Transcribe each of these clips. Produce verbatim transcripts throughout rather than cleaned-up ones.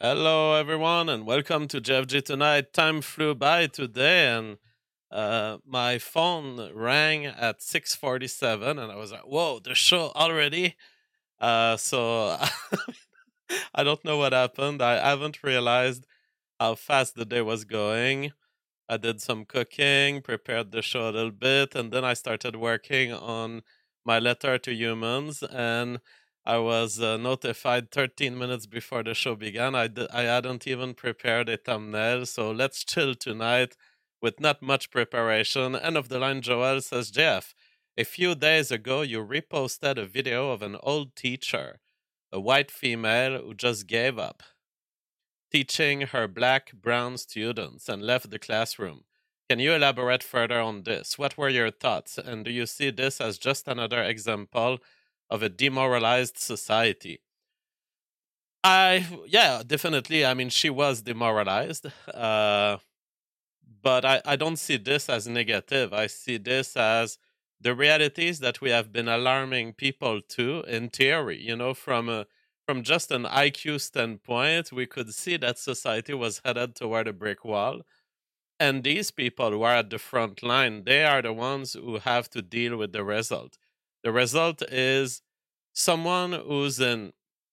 Hello, everyone, and welcome to Jeff G Tonight. Time flew by today, and uh, my phone rang at six forty-seven, and I was like, "Whoa, the show already!" Uh, so I don't know what happened. I haven't realized how fast the day was going. I did some cooking, prepared the show a little bit, and then I started working on my letter to humans. And I was uh, notified thirteen minutes before the show began. I, d- I hadn't even prepared a thumbnail, so let's chill tonight with not much preparation. End of the line, Joel says, Jeff, a few days ago, you reposted a video of an old teacher, a white female who just gave up teaching her black brown students and left the classroom. Can you elaborate further on this? What were your thoughts? And do you see this as just another example of a demoralized society? I, yeah, definitely. I mean, she was demoralized. Uh, but I, I don't see this as negative. I see this as the realities that we have been alarming people to in theory. You know, from a from just an I Q standpoint, we could see that society was headed toward a brick wall. And these people who are at the front line, they are the ones who have to deal with the result. The result is someone who's in,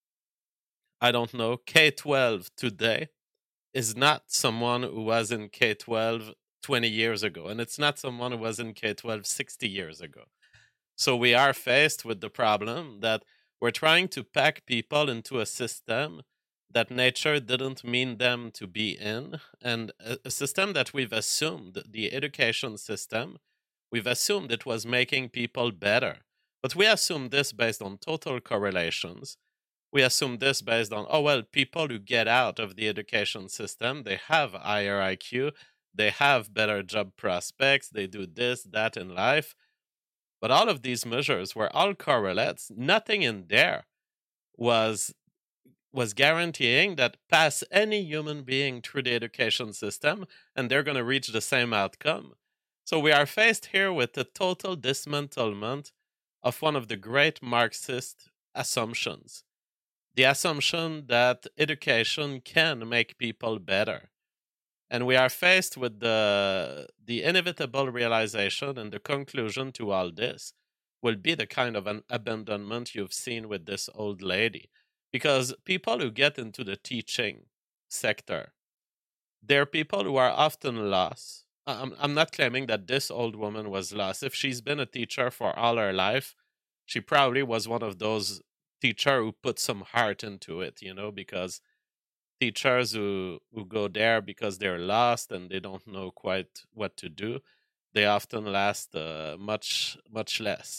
I don't know, K twelve today is not someone who was in K twelve twenty years ago, and it's not someone who was in K twelve sixty years ago. So we are faced with the problem that we're trying to pack people into a system that nature didn't mean them to be in, and a, a system that we've assumed, the education system, we've assumed it was making people better. But we assume this based on total correlations. We assume this based on, oh, well, people who get out of the education system, they have higher I Q, they have better job prospects, they do this, that in life. But all of these measures were all correlates. Nothing in there was was guaranteeing that pass any human being through the education system and they're going to reach the same outcome. So we are faced here with the total dismantlement of one of the great Marxist assumptions, the assumption that education can make people better. And we are faced with the the inevitable realization, and the conclusion to all this will be the kind of an abandonment you've seen with this old lady. Because people who get into the teaching sector, they're people who are often lost. I- I'm, I'm not claiming that this old woman was lost. If she's been a teacher for all her life, she probably was one of those teacher who put some heart into it, you know, because teachers who who go there because they're lost and they don't know quite what to do, they often last uh, much much less.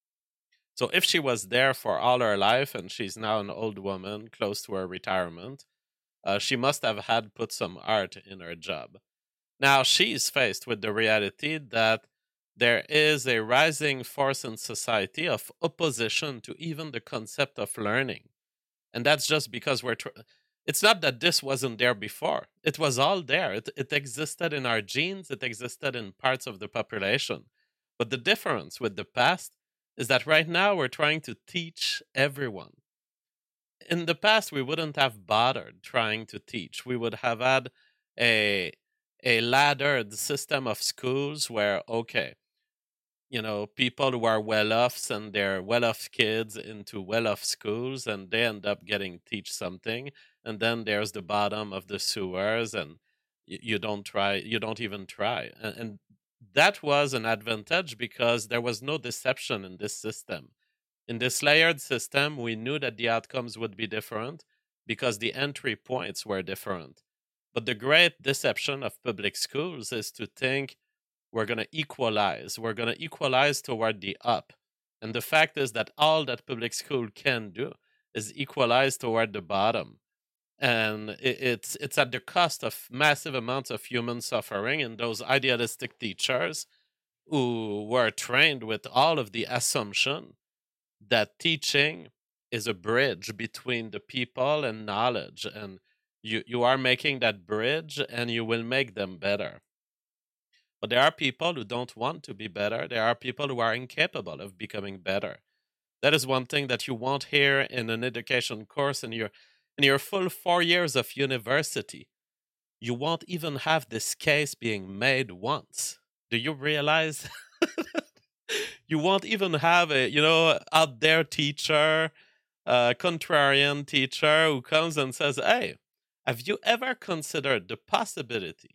So if she was there for all her life and she's now an old woman close to her retirement, uh, she must have had put some art in her job. Now she's faced with the reality that there is a rising force in society of opposition to even the concept of learning. And that's just because we're tr- it's not that this wasn't there before. It was all there. It, it existed in our genes, it existed in parts of the population. But the difference with the past is that right now we're trying to teach everyone. In the past, we wouldn't have bothered trying to teach. We would have had a a laddered system of schools where, okay, you know, people who are well off send their well off kids into well off schools and they end up getting teach something. And then there's the bottom of the sewers, and y- you don't try, you don't even try. And, and that was an advantage because there was no deception in this system. In this layered system, we knew that the outcomes would be different because the entry points were different. But the great deception of public schools is to think we're going to equalize. We're going to equalize toward the up. And the fact is that all that public school can do is equalize toward the bottom. And it's it's at the cost of massive amounts of human suffering and those idealistic teachers who were trained with all of the assumption that teaching is a bridge between the people and knowledge, and you you are making that bridge and you will make them better. But there are people who don't want to be better. There are people who are incapable of becoming better. That is one thing that you won't hear in an education course in your in your full four years of university, you won't even have this case being made once. Do you realize? You won't even have a, you know, out there teacher, uh, contrarian teacher who comes and says, "Hey, have you ever considered the possibility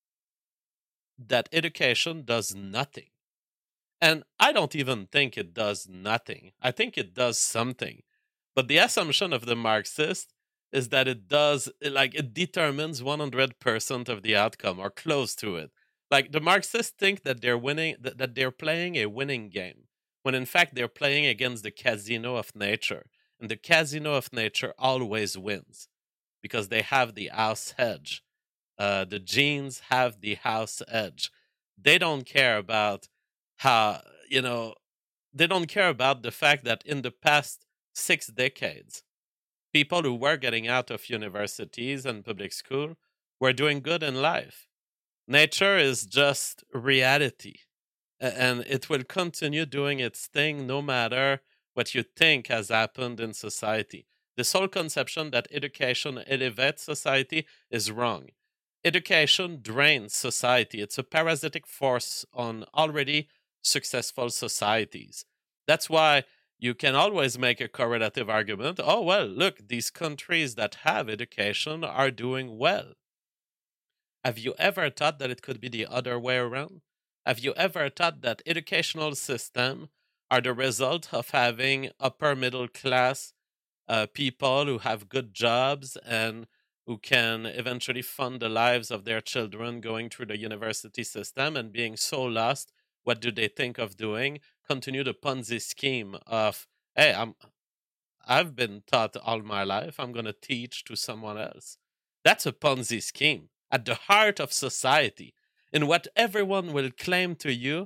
that education does nothing?" And I don't even think it does nothing. I think it does something. But the assumption of the Marxist is that it does, like, it determines one hundred percent of the outcome or close to it. Like, the Marxists think that they're winning, that, that they're playing a winning game, when in fact they're playing against the casino of nature. And the casino of nature always wins because they have the house hedge. Uh, the genes have the house edge. They don't care about how, you know, they don't care about the fact that in the past six decades, people who were getting out of universities and public school were doing good in life. Nature is just reality, and it will continue doing its thing no matter what you think has happened in society. This whole conception that education elevates society is wrong. Education drains society. It's a parasitic force on already successful societies. That's why you can always make a correlative argument. Oh, well, look, these countries that have education are doing well. Have you ever thought that it could be the other way around? Have you ever thought that educational system are the result of having upper middle class uh, people who have good jobs and who can eventually fund the lives of their children going through the university system and being so lost? What do they think of doing? Continue the Ponzi scheme of, hey, I'm I've been taught all my life, I'm going to teach to someone else. That's a Ponzi scheme at the heart of society. In what everyone will claim to you,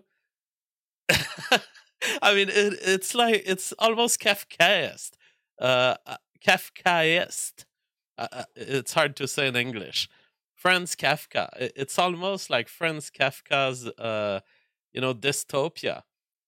I mean, it, it's like, it's almost Kafkaist. Uh, uh, Kafkaist. Uh, uh, it's hard to say in English. Franz Kafka. I- It's almost like Franz Kafka's, uh, you know, dystopia.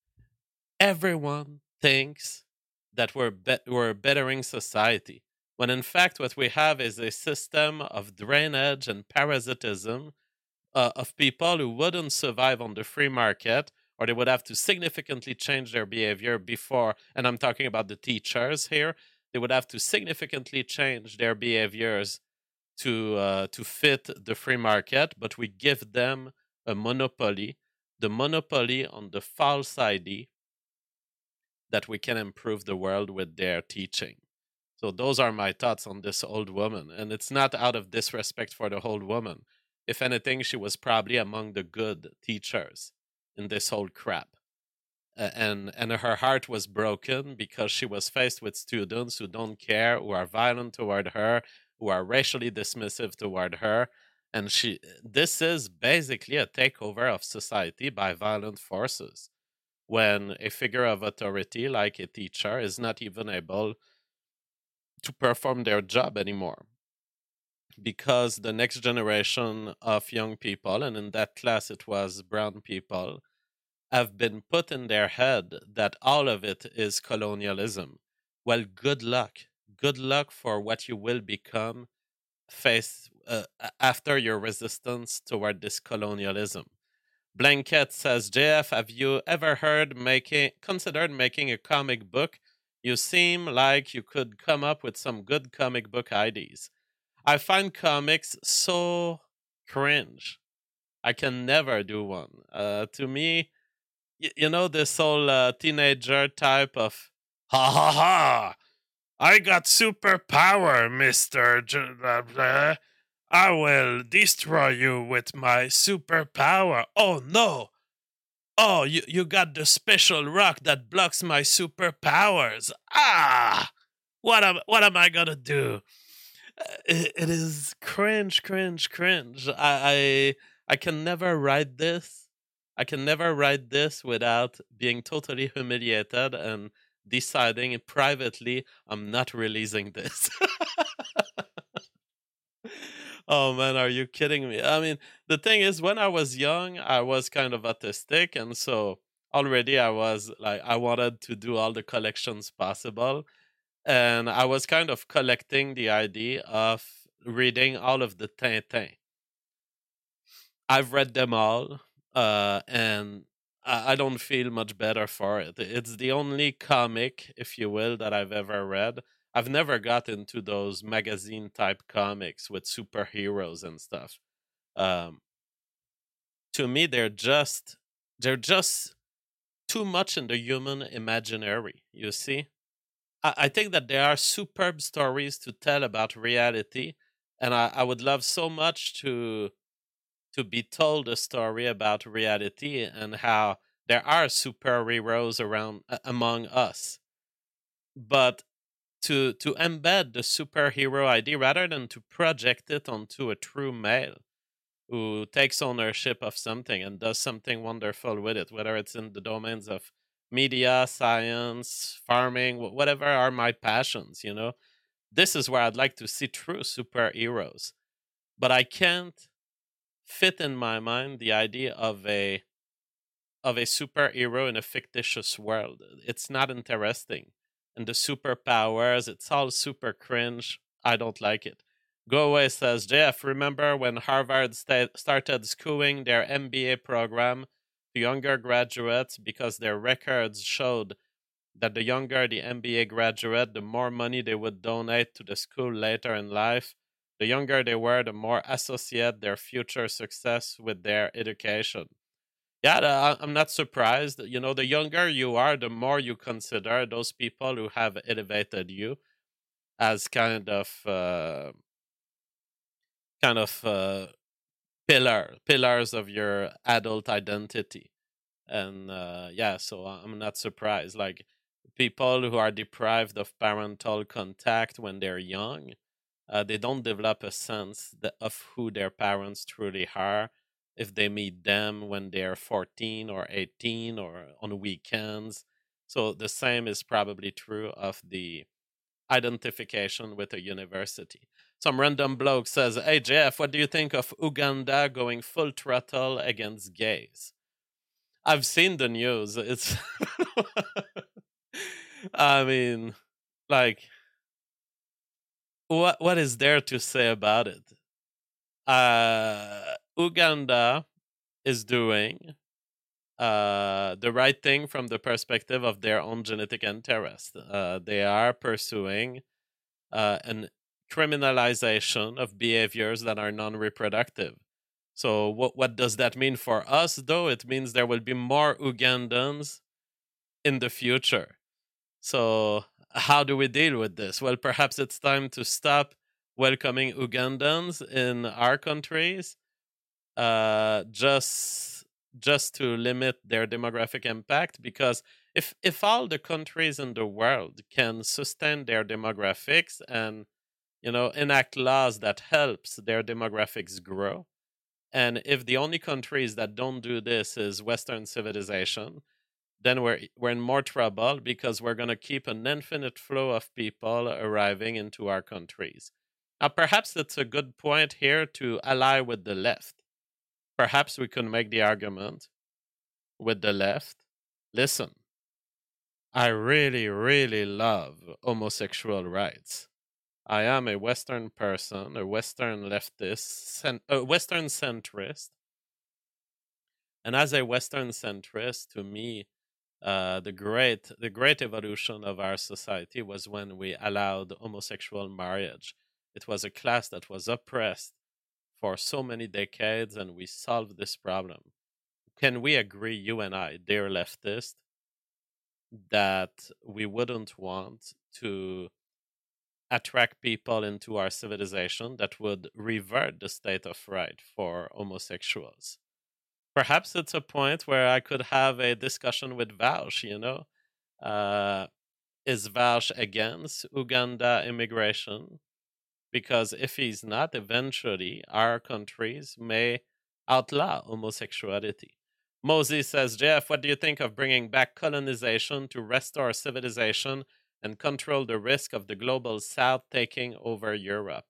Everyone thinks that we're be- we're bettering society, when in fact what we have is a system of drainage and parasitism uh, of people who wouldn't survive on the free market, or they would have to significantly change their behavior before. And I'm talking about the teachers here. They would have to significantly change their behaviors to uh, to fit the free market, but we give them a monopoly, the monopoly on the false idea that we can improve the world with their teaching. So those are my thoughts on this old woman, and it's not out of disrespect for the old woman. If anything, she was probably among the good teachers in this whole crap. A- And and her heart was broken because she was faced with students who don't care, who are violent toward her, who are racially dismissive toward her. And she this is basically a takeover of society by violent forces, when a figure of authority like a teacher is not even able to perform their job anymore, because the next generation of young people, and in that class it was brown people, have been put in their head that all of it is colonialism. Well, good luck. Good luck for what you will become face uh, a- after your resistance toward this colonialism. Blanket says, J F, have you ever heard making considered making a comic book? You seem like you could come up with some good comic book ideas. I find comics so cringe. I can never do one. Uh, to me, y- you know, this whole uh, teenager type of ha ha ha. I got superpower, Mister J- blah, blah. I will destroy you with my superpower. Oh no! Oh, you, you got the special rock that blocks my superpowers. Ah! What am what am I gonna do? Uh, It, it is cringe, cringe, cringe. I, I I can never write this. I can never write this without being totally humiliated and deciding privately I'm not releasing this. Oh man, are you kidding me? I mean, the thing is, when I was young, I was kind of autistic, and so already I was like, I wanted to do all the collections possible. and I was kind of collecting the idea of reading all of the Tintin. I've read them all, uh, and I, I don't feel much better for it. It's the only comic, if you will, that I've ever read. I've never got into those magazine type comics with superheroes and stuff. Um, to me, they're just they're just too much in the human imaginary. You see, I, I think that there are superb stories to tell about reality, and I, I would love so much to to be told a story about reality and how there are superheroes around a- among us. But to to embed the superhero idea rather than to project it onto a true male who takes ownership of something and does something wonderful with it, whether it's in the domains of media, science, farming, wh- whatever are my passions, you know. This is where I'd like to see true superheroes. But I can't fit in my mind the idea of a of a superhero in a fictitious world. It's not interesting. And the superpowers, it's all super cringe. I don't like it. Go away says Jeff. Remember when Harvard sta- started skewing their M B A program to younger graduates because their records showed that the younger the M B A graduate, the more money they would donate to the school later in life. The younger they were, the more associate their future success with their education. Yeah, the- I'm not surprised. You know, the younger you are, the more you consider those people who have elevated you as kind of uh, kind of uh, pillar pillars of your adult identity. And uh, yeah, so I'm not surprised. Like people who are deprived of parental contact when they're young, uh, they don't develop a sense that, of who their parents truly are if they meet them when they're fourteen or eighteen or on weekends. So the same is probably true of the identification with a university. Some random bloke says, "Hey Jeff, what do you think of Uganda going full throttle against gays?" I've seen the news. It's, I mean, like, what what is there to say about it? Uh, Uganda is doing uh, the right thing from the perspective of their own genetic interest. Uh, they are pursuing uh, an criminalization of behaviors that are non-reproductive. So, what what does that mean for us? Though it means there will be more Ugandans in the future. So, how do we deal with this? Well, perhaps it's time to stop welcoming Ugandans in our countries, uh, just just to limit their demographic impact. Because if if all the countries in the world can sustain their demographics and you know enact laws that helps their demographics grow, and if the only countries that don't do this is Western civilization, then we're we're in more trouble because we're going to keep an infinite flow of people arriving into our countries. Now, perhaps it's a good point here to ally with the left. Perhaps we can make the argument with the left. Listen, I really, really love homosexual rights. I am a Western person, a Western leftist, cen- a Western centrist, and as a Western centrist, to me, uh, the great the great evolution of our society was when we allowed homosexual marriage. It was a class that was oppressed for so many decades, and we solved this problem. Can we agree, you and I, dear leftist, that we wouldn't want to attract people into our civilization that would revert the state of right for homosexuals? Perhaps it's a point where I could have a discussion with Vaush, you know? Uh, is Vaush against Uganda immigration? Because if he's not, eventually our countries may outlaw homosexuality. Moses says, Jeff, what do you think of bringing back colonization to restore civilization and control the risk of the global south taking over Europe?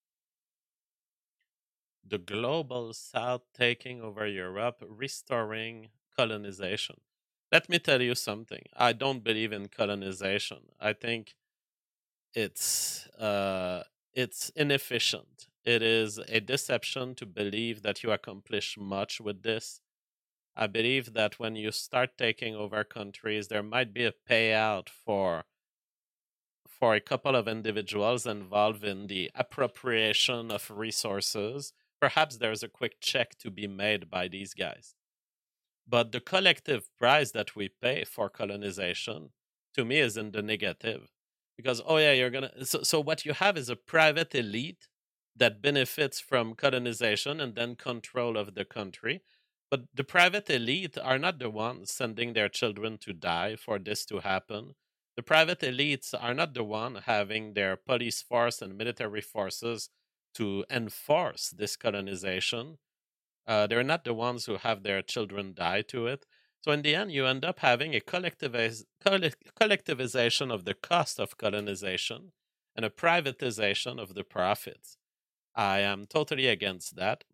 The global south taking over Europe, restoring colonization. Let me tell you something. I don't believe in colonization. I think it's uh, it's inefficient. It is a deception to believe that you accomplish much with this. I believe that when you start taking over countries, there might be a payout for for a couple of individuals involved in the appropriation of resources. Perhaps there's a quick check to be made by these guys. But the collective price that we pay for colonization, to me, is in the negative. Because, oh, yeah, you're going to. So, so, what you have is a private elite that benefits from colonization and then control of the country. But the private elite are not the ones sending their children to die for this to happen. The private elites are not the one having their police force and military forces to enforce this colonization. Uh, they're not the ones who have their children die to it. So in the end, you end up having a collectiviz- collect- collectivization of the cost of colonization and a privatization of the profits. I am totally against that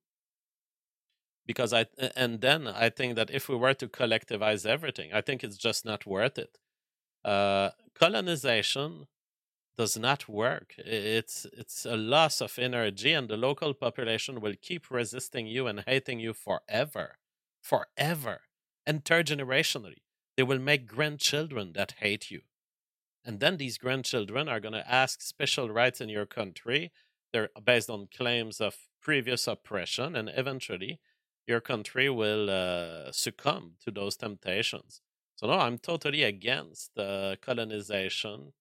because I and then I think that if we were to collectivize everything, I think it's just not worth it. Uh, colonization does not work. It's it's a loss of energy, and the local population will keep resisting you and hating you forever, forever, and third generationally. They will make grandchildren that hate you, and then these grandchildren are going to ask special rights in your country. They're based on claims of previous oppression, and eventually, your country will uh, succumb to those temptations. So no, I'm totally against uh, colonization.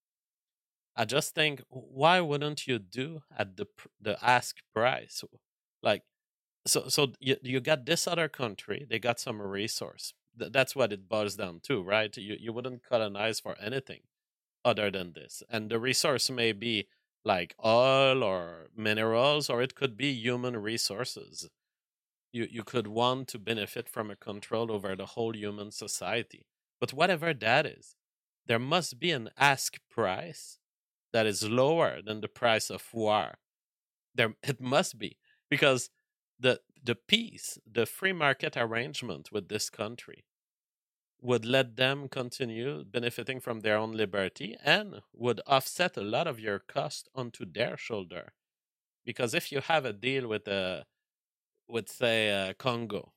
I just think, why wouldn't you do at the pr- the ask price? Like, so so you, you got this other country, they got some resource. Th- that's what it boils down to, right? You you wouldn't colonize for anything other than this, and the resource may be like oil or minerals, or it could be human resources. You you could want to benefit from a control over the whole human society, but whatever that is, there must be an ask price that is lower than the price of war. There, it must be, because the the peace, the free market arrangement with this country would let them continue benefiting from their own liberty and would offset a lot of your cost onto their shoulder. Because if you have a deal with a with say uh, Congo,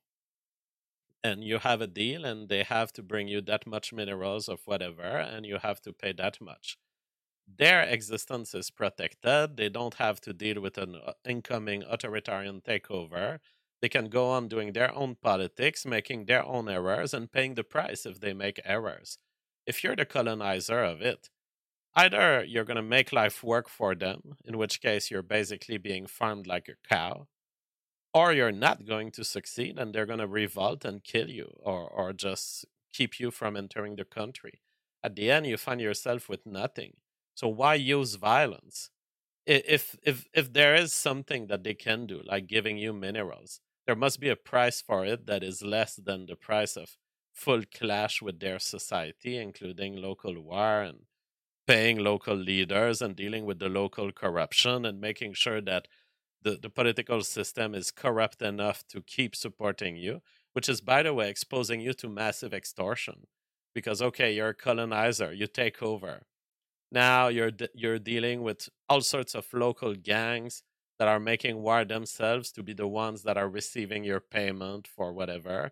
and you have a deal and they have to bring you that much minerals of whatever, and you have to pay that much, their existence is protected. They don't have to deal with an uh, incoming authoritarian takeover. They can go on doing their own politics, making their own errors, and paying the price if they make errors. If you're the colonizer of it, either you're going to make life work for them, in which case you're basically being farmed like a cow, or you're not going to succeed and they're going to revolt and kill you, or, or just keep you from entering the country. At the end, you find yourself with nothing. So why use violence? I- If if if there is something that they can do, like giving you minerals, there must be a price for it that is less than the price of full clash with their society, including local war and paying local leaders and dealing with the local corruption and making sure that the, the political system is corrupt enough to keep supporting you, which is, by the way, exposing you to massive extortion. Because, okay, you're a colonizer, you take over. Now you're, de- you're dealing with all sorts of local gangs that are making war themselves to be the ones that are receiving your payment for whatever.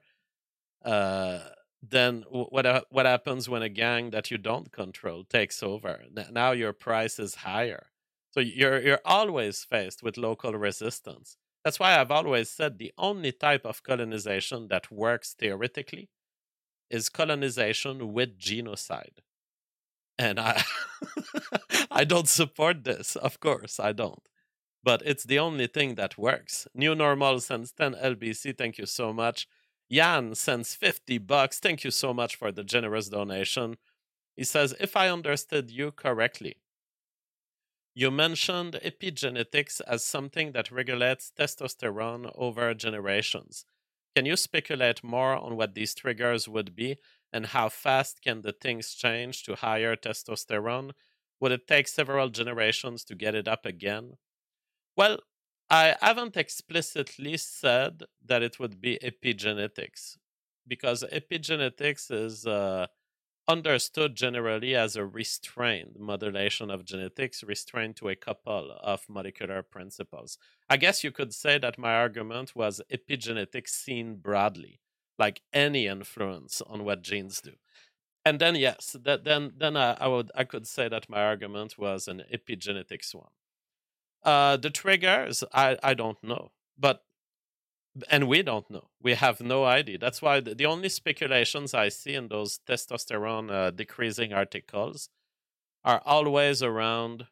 Uh, then wh- what ha- what happens when a gang that you don't control takes over? N- Now your price is higher, so you're you're always faced with local resistance. That's why I've always said the only type of colonization that works theoretically is colonization with genocide, and I I don't support this. Of course, I don't. But it's the only thing that works. New Normal sends ten L B C. Thank you so much. Jan sends fifty bucks. Thank you so much for the generous donation. He says, if I understood you correctly, you mentioned epigenetics as something that regulates testosterone over generations. Can you speculate more on what these triggers would be and how fast can the things change to higher testosterone? Would it take several generations to get it up again? Well, I haven't explicitly said that it would be epigenetics because epigenetics is uh, understood generally as a restrained modulation of genetics, restrained to a couple of molecular principles. I guess you could say that my argument was epigenetics seen broadly, like any influence on what genes do. And then yes, that then then I, I would I could say that my argument was an epigenetics one. Uh, the triggers, I I don't know, but and we don't know. We have no idea. That's why the, the only speculations I see in those testosterone uh, decreasing articles are always around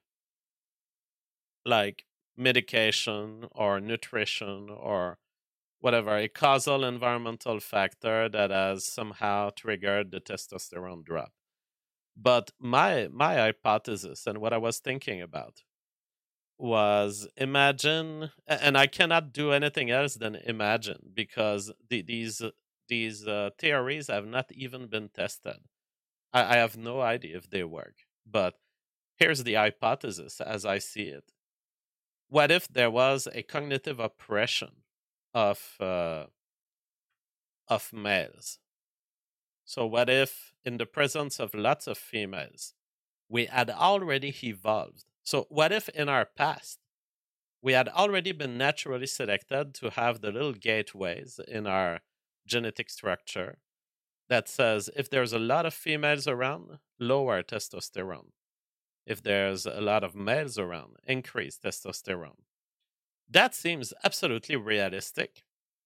like medication or nutrition or whatever, a causal environmental factor that has somehow triggered the testosterone drop. But my my hypothesis and what I was thinking about was imagine, and I cannot do anything else than imagine because the, these these uh, theories have not even been tested. I, I have no idea if they work. But here's the hypothesis as I see it. What if there was a cognitive oppression of uh, of males? So what if, in the presence of lots of females, we had already evolved? So what if in our past we had already been naturally selected to have the little gateways in our genetic structure that says if there's a lot of females around, lower testosterone. If there's a lot of males around, increase testosterone. That seems absolutely realistic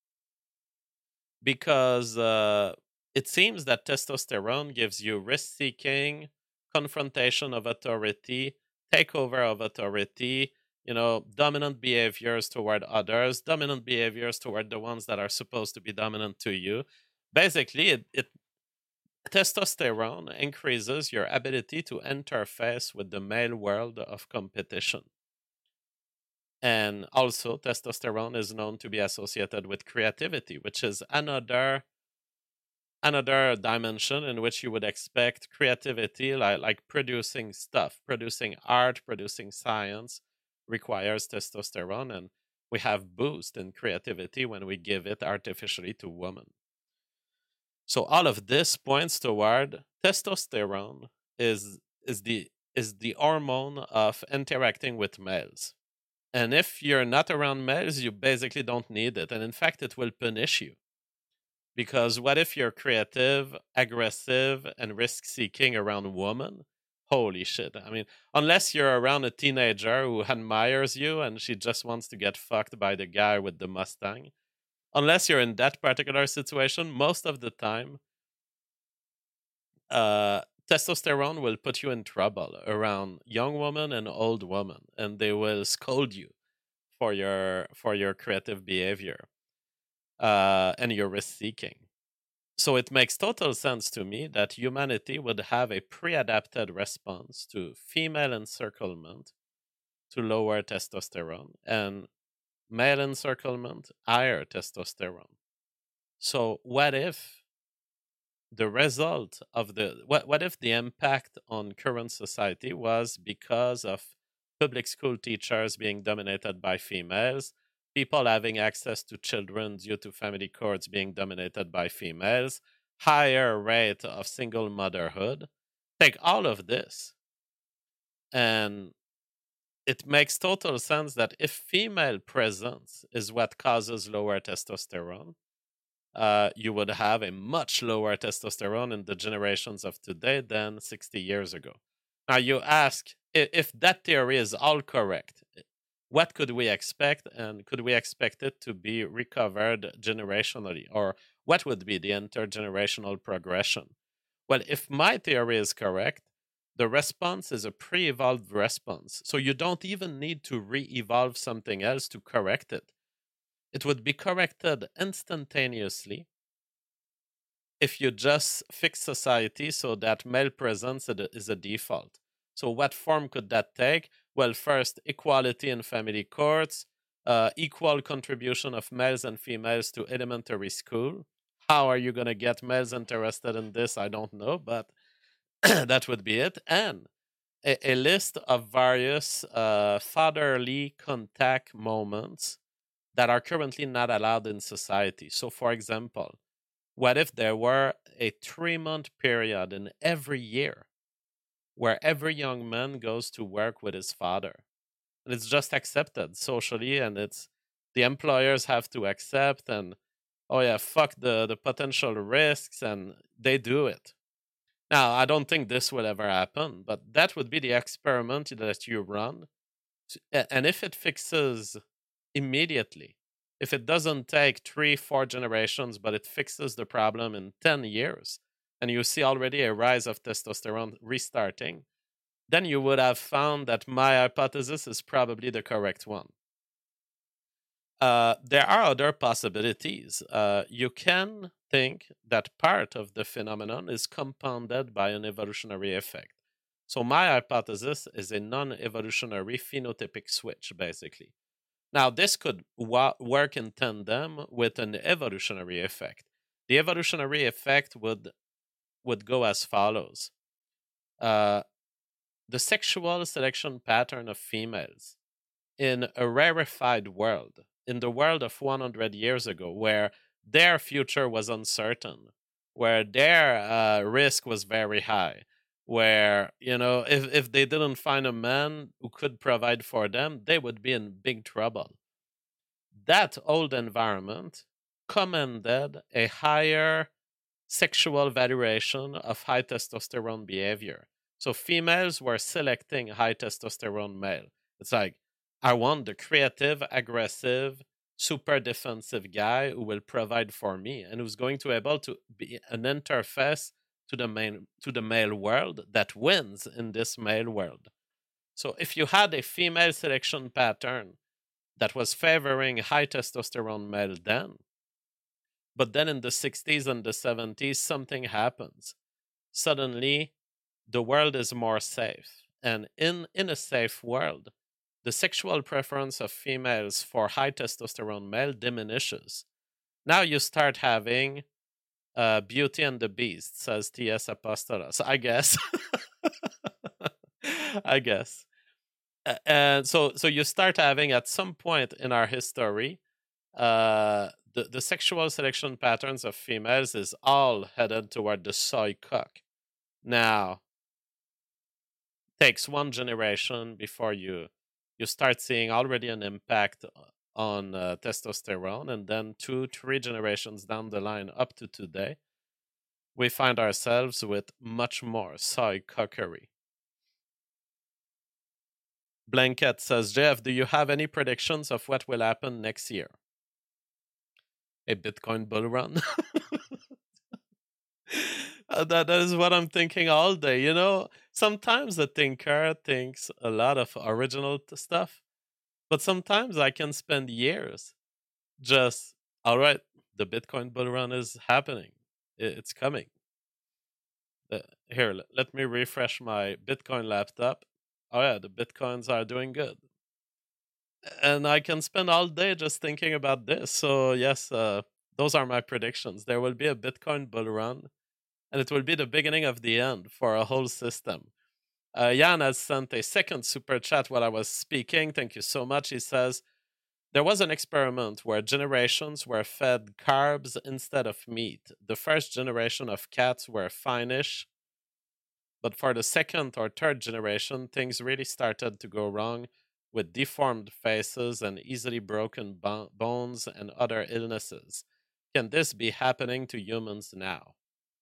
because uh, it seems that testosterone gives you risk seeking, confrontation of authority, takeover of authority, you know, dominant behaviors toward others, dominant behaviors toward the ones that are supposed to be dominant to you. Basically, it, it testosterone increases your ability to interface with the male world of competition. And also, testosterone is known to be associated with creativity, which is another another dimension in which you would expect creativity, like, like producing stuff, producing art, producing science, requires testosterone. And we have boost in creativity when we give it artificially to women. So all of this points toward testosterone is is the is the hormone of interacting with males. And if you're not around males, you basically don't need it. And in fact, it will punish you. Because what if you're creative, aggressive, and risk seeking around women? Holy shit. I mean, unless you're around a teenager who admires you and she just wants to get fucked by the guy with the Mustang, unless you're in that particular situation, most of the time, uh, testosterone will put you in trouble around young women and old women, and they will scold you for your for your creative behavior uh, and your risk seeking. So it makes total sense to me that humanity would have a pre-adapted response to female encirclement to lower testosterone and male encirclement higher testosterone. So what if the result of the what what if the impact on current society was because of public school teachers being dominated by females, people having access to children due to family courts being dominated by females, higher rate of single motherhood? Take all of this, and it makes total sense that if female presence is what causes lower testosterone, uh, you would have a much lower testosterone in the generations of today than sixty years ago. Now, you ask if that theory is all correct, what could we expect? And could we expect it to be recovered generationally? Or what would be the intergenerational progression? Well, if my theory is correct, the response is a pre evolved response. So you don't even need to re evolve something else to correct it. It would be corrected instantaneously if you just fix society so that male presence is a default. So, what form could that take? Well, first, equality in family courts, uh, equal contribution of males and females to elementary school. How are you going to get males interested in this? I don't know, but that would be it. And a, a list of various uh, fatherly contact moments that are currently not allowed in society. So, for example, What if there were a three month period in every year where every young man goes to work with his father? And it's just accepted socially, and it's the employers have to accept, and oh yeah, fuck the, the potential risks, and they do it. Now, I don't think this will ever happen, but that would be the experiment that you run. And if it fixes immediately, if it doesn't take three, four generations, but it fixes the problem in ten years, and you see already a rise of testosterone restarting, then you would have found that my hypothesis is probably the correct one. Uh, there are other possibilities. Uh, you can think that part of the phenomenon is compounded by an evolutionary effect. So, my hypothesis is a non evolutionary phenotypic switch, basically. Now, this could wa- work in tandem with an evolutionary effect. The evolutionary effect would, would go as follows. Uh, the sexual selection pattern of females in a rarefied world, in the world of one hundred years ago, where their future was uncertain, where their uh, risk was very high, where, you know, if, if they didn't find a man who could provide for them, they would be in big trouble. That old environment commanded a higher sexual valuation of high testosterone behavior. So females were selecting high testosterone male. It's like, I want the creative, aggressive, super defensive guy who will provide for me and who's going to be able to be an interface to the main to the male world that wins in this male world. So if you had a female selection pattern that was favoring high testosterone male then, but then in the sixties and the seventies, something happens. Suddenly, the world is more safe. And in, in a safe world, the sexual preference of females for high testosterone male diminishes. Now you start having uh, Beauty and the Beast, says T S. Apostolos. I guess. I guess. A- And so, so you start having at some point in our history uh, the, the sexual selection patterns of females is all headed toward the soy cock. Now, takes one generation before you you start seeing already an impact on uh, testosterone, and then two, three generations down the line, up to today, we find ourselves with much more soy cockery. Blanket says, Jeff, do you have any predictions of what will happen next year? A Bitcoin bull run? Uh, that, that is what I'm thinking all day. You know, sometimes a thinker thinks a lot of original t- stuff, but sometimes I can spend years just, all right, the Bitcoin bull run is happening. I- It's coming. Uh, here, le- let me refresh my Bitcoin laptop. Oh, yeah, the Bitcoins are doing good. And I can spend all day just thinking about this. So, yes, uh, those are my predictions. There will be a Bitcoin bull run, and it will be the beginning of the end for a whole system. Uh, Jan has sent a second super chat while I was speaking. Thank you so much. He says, there was an experiment where generations were fed carbs instead of meat. The first generation of cats were finish, but for the second or third generation, things really started to go wrong with deformed faces and easily broken bo- bones and other illnesses. Can this be happening to humans now?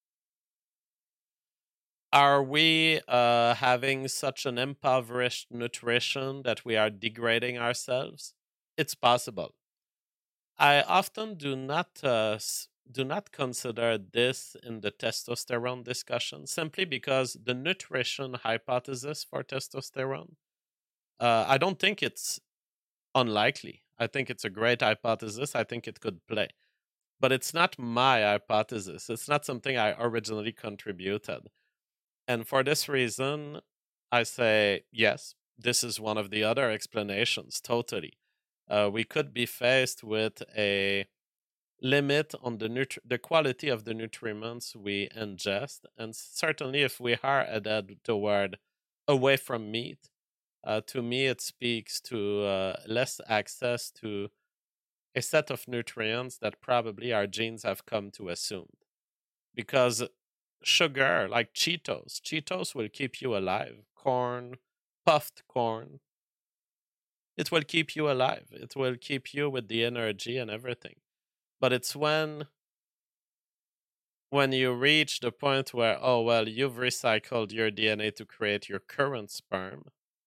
Are we uh, having such an impoverished nutrition that we are degrading ourselves? It's possible. I often do not uh, s- do not consider this in the testosterone discussion simply because the nutrition hypothesis for testosterone, uh, I don't think it's unlikely. I think it's a great hypothesis. I think it could play, but it's not my hypothesis. It's not something I originally contributed. And for this reason, I say yes, this is one of the other explanations, totally. Uh, we could be faced with a limit on the nutri- the quality of the nutriments we ingest, and certainly if we are headed toward away from meat, uh, to me it speaks to uh, less access to a set of nutrients that probably our genes have come to assume. because sugar, like Cheetos, Cheetos will keep you alive. Corn, puffed corn, it will keep you alive. It will keep you with the energy and everything. But it's when when you reach the point where, oh well, you've recycled your D N A to create your current sperm.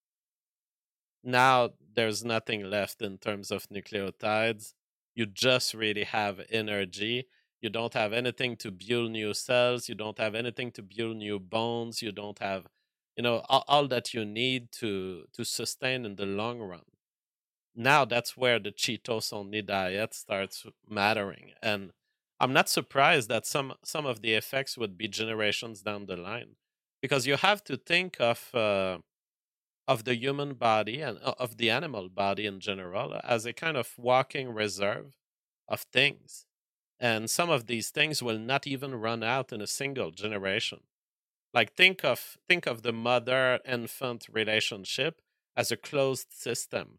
Now there's nothing left in terms of nucleotides. You just really have energy. You don't have anything to build new cells. You don't have anything to build new bones. You don't have, you know, all, all that you need to to sustain in the long run. Now that's where the Cheetos only diet starts mattering. And I'm not surprised that some some of the effects would be generations down the line, because you have to think of uh, of the human body and uh, of the animal body in general as a kind of walking reserve of things. And some of these things will not even run out in a single generation. Like think of think of the mother infant relationship as a closed system.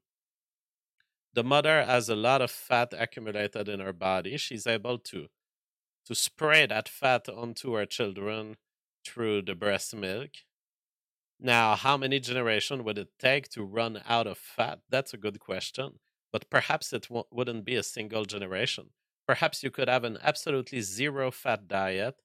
The mother has a lot of fat accumulated in her body. She's able to to spray that fat onto her children through the breast milk. Now, how many generations would it take to run out of fat? That's a good question. But perhaps it w- wouldn't be a single generation. Perhaps you could have an absolutely zero fat diet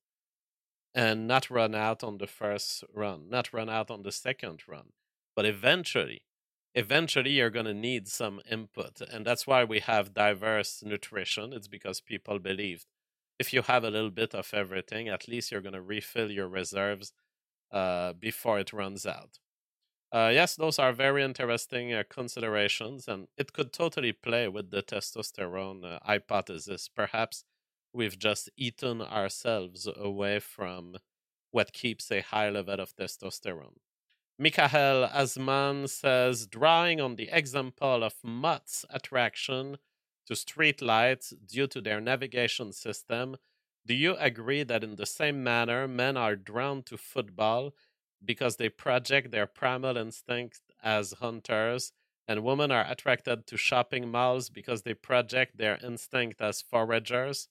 and not run out on the first run, not run out on the second run. But eventually, eventually you're going to need some input. And that's why we have diverse nutrition. It's because people believe if you have a little bit of everything, at least you're going to refill your reserves uh, before it runs out. Uh, yes, those are very interesting uh, considerations, and it could totally play with the testosterone uh, hypothesis. Perhaps we've just eaten ourselves away from what keeps a high level of testosterone. Michael Asman says, drawing on the example of moths' attraction to street lights due to their navigation system, do you agree that in the same manner men are drawn to football because they project their primal instinct as hunters, and women are attracted to shopping malls because they project their instinct as foragers?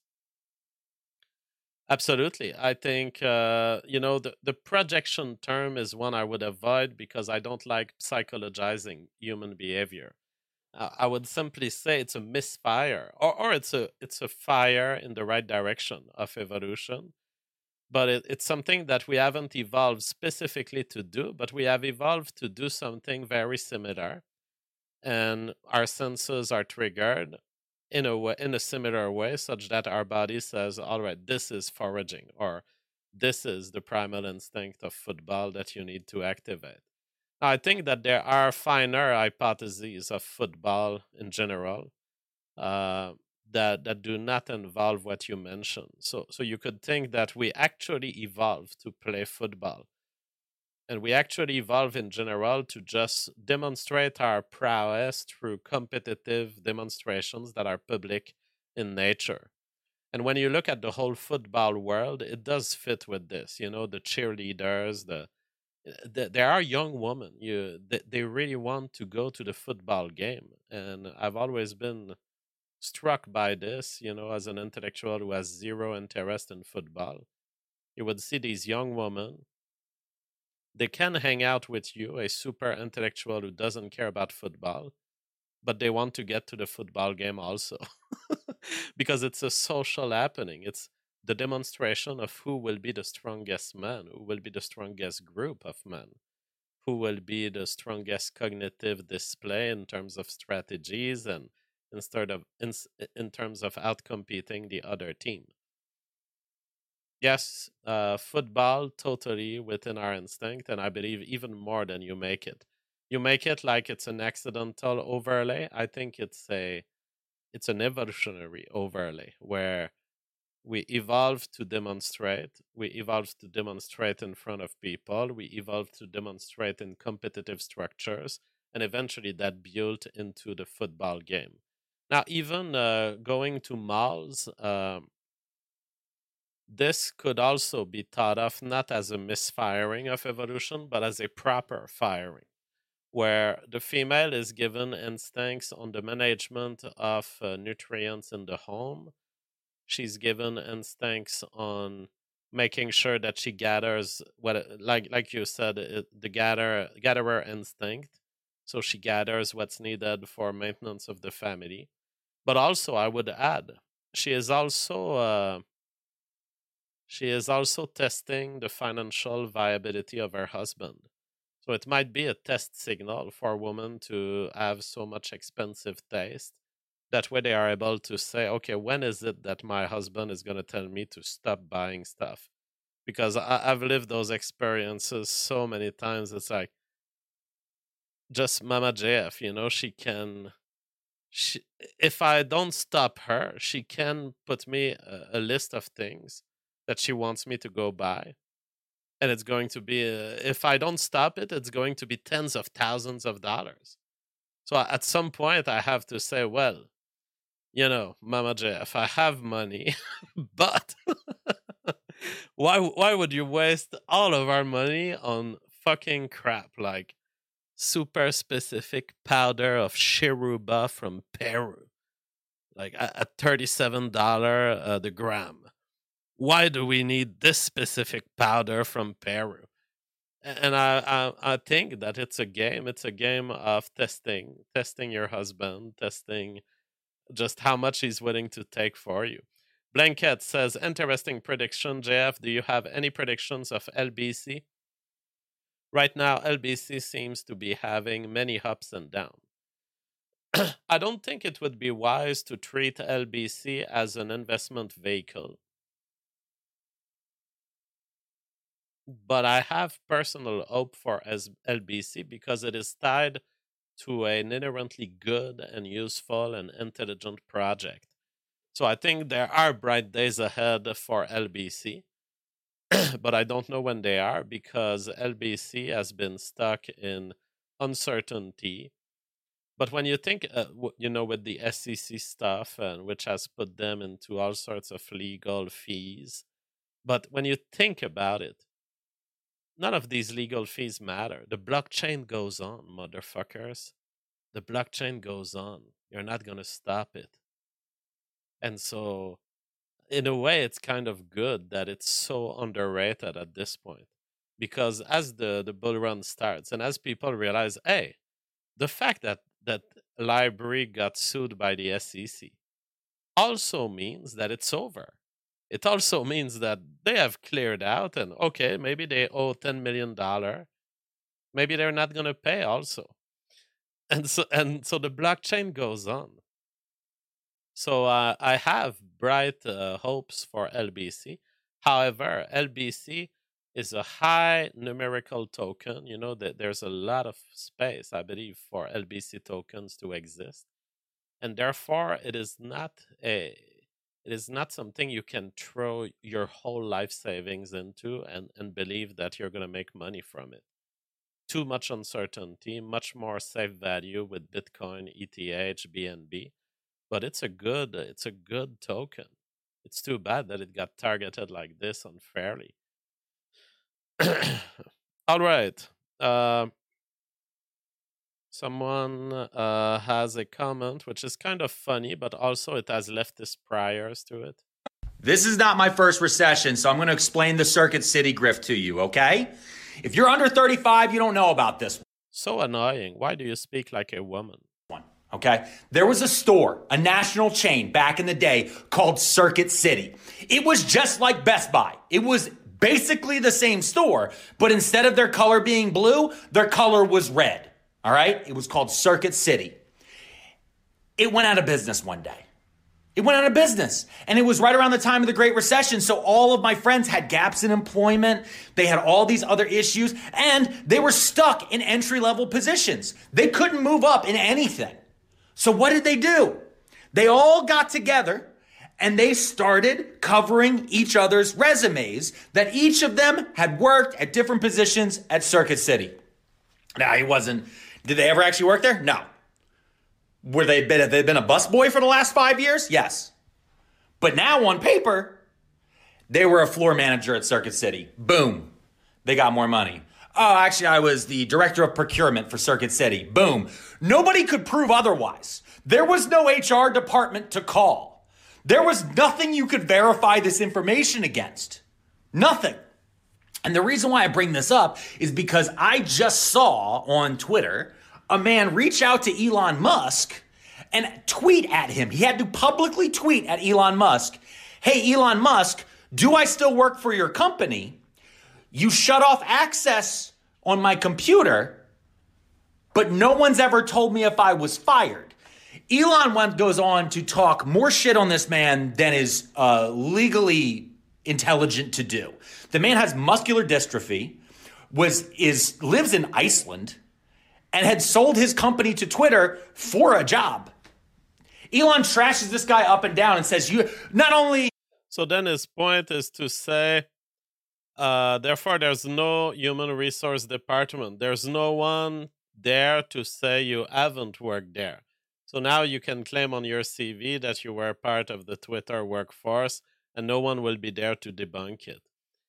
Absolutely. I think, uh, you know, the, the projection term is one I would avoid because I don't like psychologizing human behavior. Uh, I would simply say it's a misfire, or, or it's a it's a fire in the right direction of evolution. But it, it's something that we haven't evolved specifically to do, but we have evolved to do something very similar, and our senses are triggered in a way, in a similar way, such that our body says, "All right, this is foraging," or "This is the primal instinct of football that you need to activate." Now, I think that there are finer hypotheses of football in general uh, that that do not involve what you mentioned. So, so you could think that we actually evolved to play football, and we actually evolve in general to just demonstrate our prowess through competitive demonstrations that are public in nature. And when you look at the whole football world, it does fit with this. You know, the cheerleaders, the, the there are young women. You they, they really want to go to the football game, and I've always been struck by this. You know, as an intellectual who has zero interest in football, you would see these young women, they can hang out with you, a super intellectual who doesn't care about football, but they want to get to the football game also because it's a social happening. It's the demonstration of who will be the strongest man, who will be the strongest group of men, who will be the strongest cognitive display in terms of strategies and instead of in, in terms of outcompeting the other team. Yes, uh, football totally within our instinct, and I believe even more than you make it. You make it like it's an accidental overlay. I think it's a it's an evolutionary overlay where we evolved to demonstrate. We evolved to demonstrate in front of people. We evolved to demonstrate in competitive structures, and eventually that built into the football game. Now, even uh, going to malls. Um, this could also be thought of not as a misfiring of evolution, but as a proper firing, where the female is given instincts on the management of uh, nutrients in the home. She's given instincts on making sure that she gathers what, like like you said, it, the gather gatherer instinct. So she gathers what's needed for maintenance of the family. But also, I would add, she is also uh, she is also testing the financial viability of her husband. So it might be a test signal for a woman to have so much expensive taste. That way they are able to say, okay, when is it that my husband is going to tell me to stop buying stuff? Because I, I've lived those experiences so many times. It's like, just Mama J F, you know, she can, she, if I don't stop her, she can put me a, a list of things that she wants me to go buy. And it's going to be, uh, if I don't stop it, it's going to be tens of thousands of dollars. So at some point, I have to say, well, you know, Mama J F, I have money, but why why would you waste all of our money on fucking crap like super specific powder of Shiruba from Peru, like at thirty-seven dollars uh, the gram? Why do we need this specific powder from Peru? And I, I I think that it's a game. It's a game of testing, testing your husband, testing just how much he's willing to take for you. Blanket says, interesting prediction. J F, do you have any predictions of L B C? Right now, L B C seems to be having many ups and downs. I don't think it would be wise to treat L B C as an investment vehicle. But I have personal hope for as L B C because it is tied to an inherently good and useful and intelligent project. So I think there are bright days ahead for L B C, but I don't know when they are because L B C has been stuck in uncertainty. But when you think, uh, w- you know, with the S E C stuff, and which has put them into all sorts of legal fees, but when you think about it, none of these legal fees matter. The blockchain goes on, motherfuckers. The blockchain goes on. You're not going to stop it. And so, in a way, it's kind of good that it's so underrated at this point. Because as the, the bull run starts, and as people realize, hey, the fact that, that library got sued by the S E C also means that it's over. It also means that they have cleared out, and okay, maybe they owe ten million dollars. Maybe they're not going to pay also. And so, and so the blockchain goes on. So uh, I have bright uh, hopes for L B C. However, L B C is a high numerical token. You know that there's a lot of space, I believe, for L B C tokens to exist, and therefore it is not a it is not something you can throw your whole life savings into and, and believe that you're going to make money from it. Too much uncertainty, much more safe value with Bitcoin, E T H, B N B. But it's a good it's a good token. It's too bad that it got targeted like this unfairly. All right. Uh, someone uh, has a comment which is kind of funny, but also it has leftist priors to it. This is not my first recession, so I'm going to explain the Circuit City grift to you, okay? If you're under thirty-five, you don't know about this. So annoying. Why do you speak like a woman? One, okay? There was a store, a national chain back in the day called Circuit City. It was just like Best Buy. It was basically the same store, but instead of their color being blue, their color was red, all right? It was called Circuit City. It went out of business one day. It went out of business. And it was right around the time of the Great Recession. So all of my friends had gaps in employment. They had all these other issues. And they were stuck in entry-level positions. They couldn't move up in anything. So what did they do? They all got together and they started covering each other's resumes that each of them had worked at different positions at Circuit City. Now, it wasn't, did they ever actually work there? No. Were they been, have they been a busboy for the last five years? Yes. But now on paper, they were a floor manager at Circuit City. Boom. They got more money. Oh, actually, I was the director of procurement for Circuit City. Boom. Nobody could prove otherwise. There was no H R department to call. There was nothing you could verify this information against. Nothing. And the reason why I bring this up is because I just saw on Twitter a man reach out to Elon Musk and tweet at him. He had to publicly tweet at Elon Musk, hey, Elon Musk, do I still work for your company? You shut off access on my computer, but no one's ever told me if I was fired. Elon one goes on to talk more shit on this man than is uh, legally intelligent to do. The man has muscular dystrophy, was is lives in Iceland, and had sold his company to Twitter for a job. Elon trashes this guy up and down and says, "You not only." So then his point is to say, uh, therefore, there's no human resource department. There's no one there to say you haven't worked there. So now you can claim on your C V that you were part of the Twitter workforce, and no one will be there to debunk it.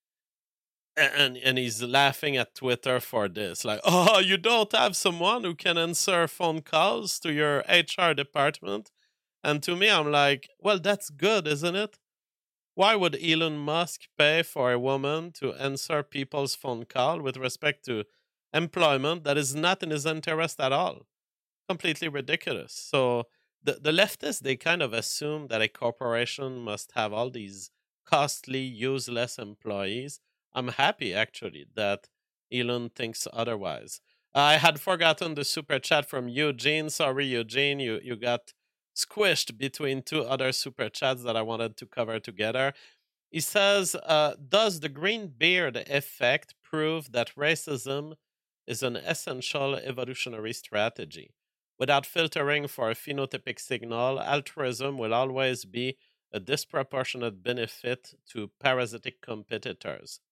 And and he's laughing at Twitter for this, like, oh, you don't have someone who can answer phone calls to your H R department. And to me, I'm like, well, that's good, isn't it? Why would Elon Musk pay for a woman to answer people's phone call with respect to employment that is not in his interest at all? Completely ridiculous. So the, the leftists, they kind of assume that a corporation must have all these costly, useless employees. I'm happy, actually, that Elon thinks otherwise. I had forgotten the super chat from Eugene. Sorry, Eugene, you, you got squished between two other super chats that I wanted to cover together. He says, uh, does the green beard effect prove that racism is an essential evolutionary strategy? Without filtering for a phenotypic signal, altruism will always be a disproportionate benefit to parasitic competitors.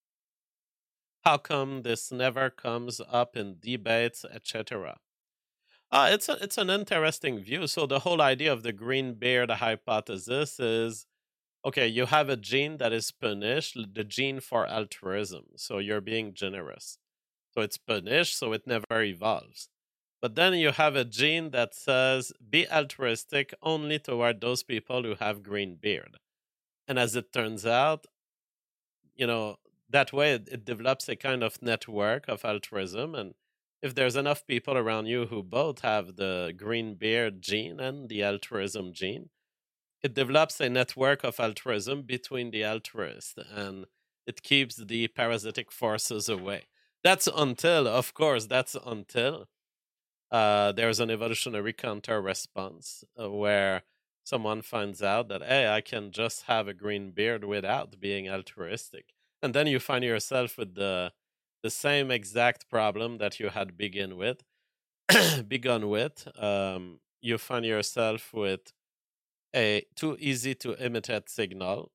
How come this never comes up in debates, et cetera? Uh, it's a, it's an interesting view. So the whole idea of the green beard hypothesis is, okay, you have a gene that is punished, the gene for altruism. So you're being generous. So it's punished, so it never evolves. But then you have a gene that says, be altruistic only toward those people who have green beard. And as it turns out, you know, that way it, it develops a kind of network of altruism. And if there's enough people around you who both have the green beard gene and the altruism gene, it develops a network of altruism between the altruists, and it keeps the parasitic forces away. That's until, of course, that's until uh, there's an evolutionary counter response uh, where someone finds out that, hey, I can just have a green beard without being altruistic. And then you find yourself with the the same exact problem that you had begin with, begun with. Um, you find yourself with a too easy to imitate signal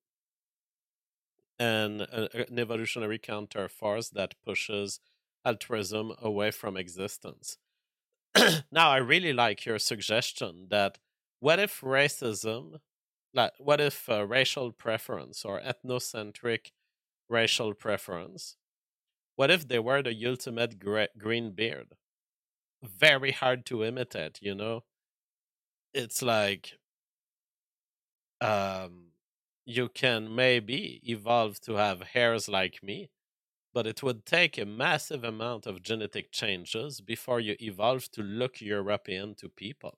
and a, an evolutionary counter force that pushes altruism away from existence. Now, I really like your suggestion that what if racism, like what if uh, racial preference or ethnocentric racial preference, what if they were the ultimate gre- green beard? Very hard to imitate, you know? It's like um, you can maybe evolve to have hairs like me, but it would take a massive amount of genetic changes before you evolve to look European to people.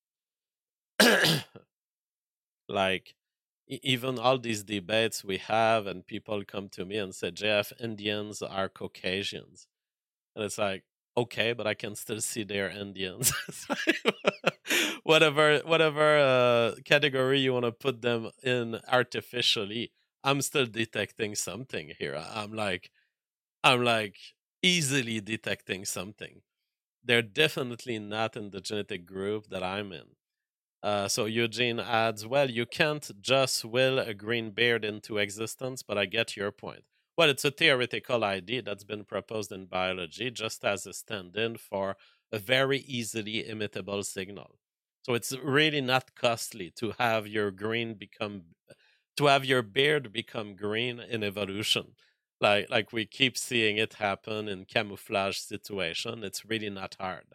Like, e- even all these debates we have, and people come to me and say, J F, Indians are Caucasians. And it's like, okay, but I can still see they're Indians. whatever whatever uh, category you want to put them in artificially, I'm still detecting something here. I'm like, I'm like easily detecting something. They're definitely not in the genetic group that I'm in. Uh, so Eugene adds, well, you can't just will a green beard into existence, but I get your point. Well, it's a theoretical idea that's been proposed in biology just as a stand-in for a very easily imitable signal. So it's really not costly to have your green become, to have your beard become green in evolution. Like, like we keep seeing it happen in camouflage situation. It's really not hard.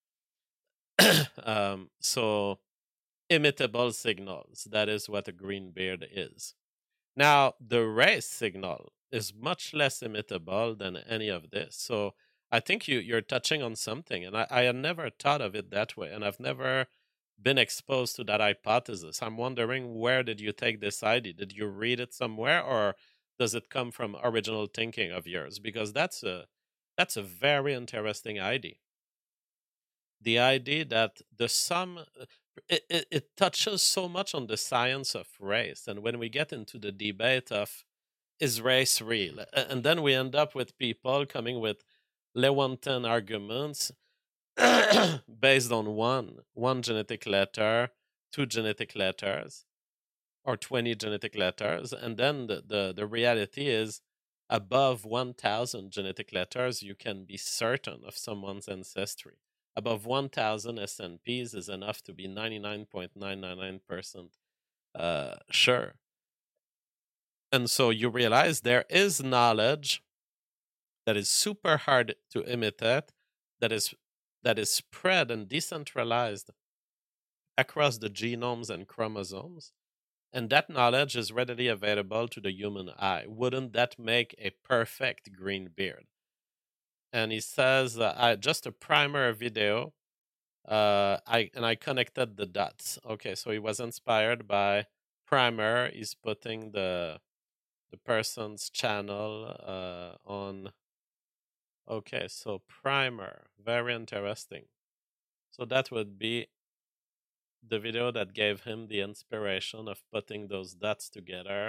um, so imitable signals. That is what a green beard is. Now, the race signal is much less imitable than any of this. So I think you you're touching on something, and I, I had never thought of it that way, and I've never been exposed to that hypothesis. I'm wondering, where did you take this idea? Did you read it somewhere, or does it come from original thinking of yours? Because that's a that's a very interesting idea. The idea that the sum uh, it, it, it touches so much on the science of race, and when we get into the debate of is race real, A- and then we end up with people coming with Lewontin arguments based on one one genetic letter, two genetic letters, or twenty genetic letters, and then the, the, the reality is above one thousand genetic letters you can be certain of someone's ancestry. Above one thousand S N Ps is enough to be ninety-nine point nine nine nine percent uh, sure. And so you realize there is knowledge that is super hard to imitate, that is that is spread and decentralized across the genomes and chromosomes, and that knowledge is readily available to the human eye. Wouldn't that make a perfect green beard? And he says, uh, I, just a primer video, uh, I and I connected the dots. Okay, so he was inspired by Primer. He's putting the the person's channel uh, on. Okay, so Primer, very interesting. So that would be the video that gave him the inspiration of putting those dots together.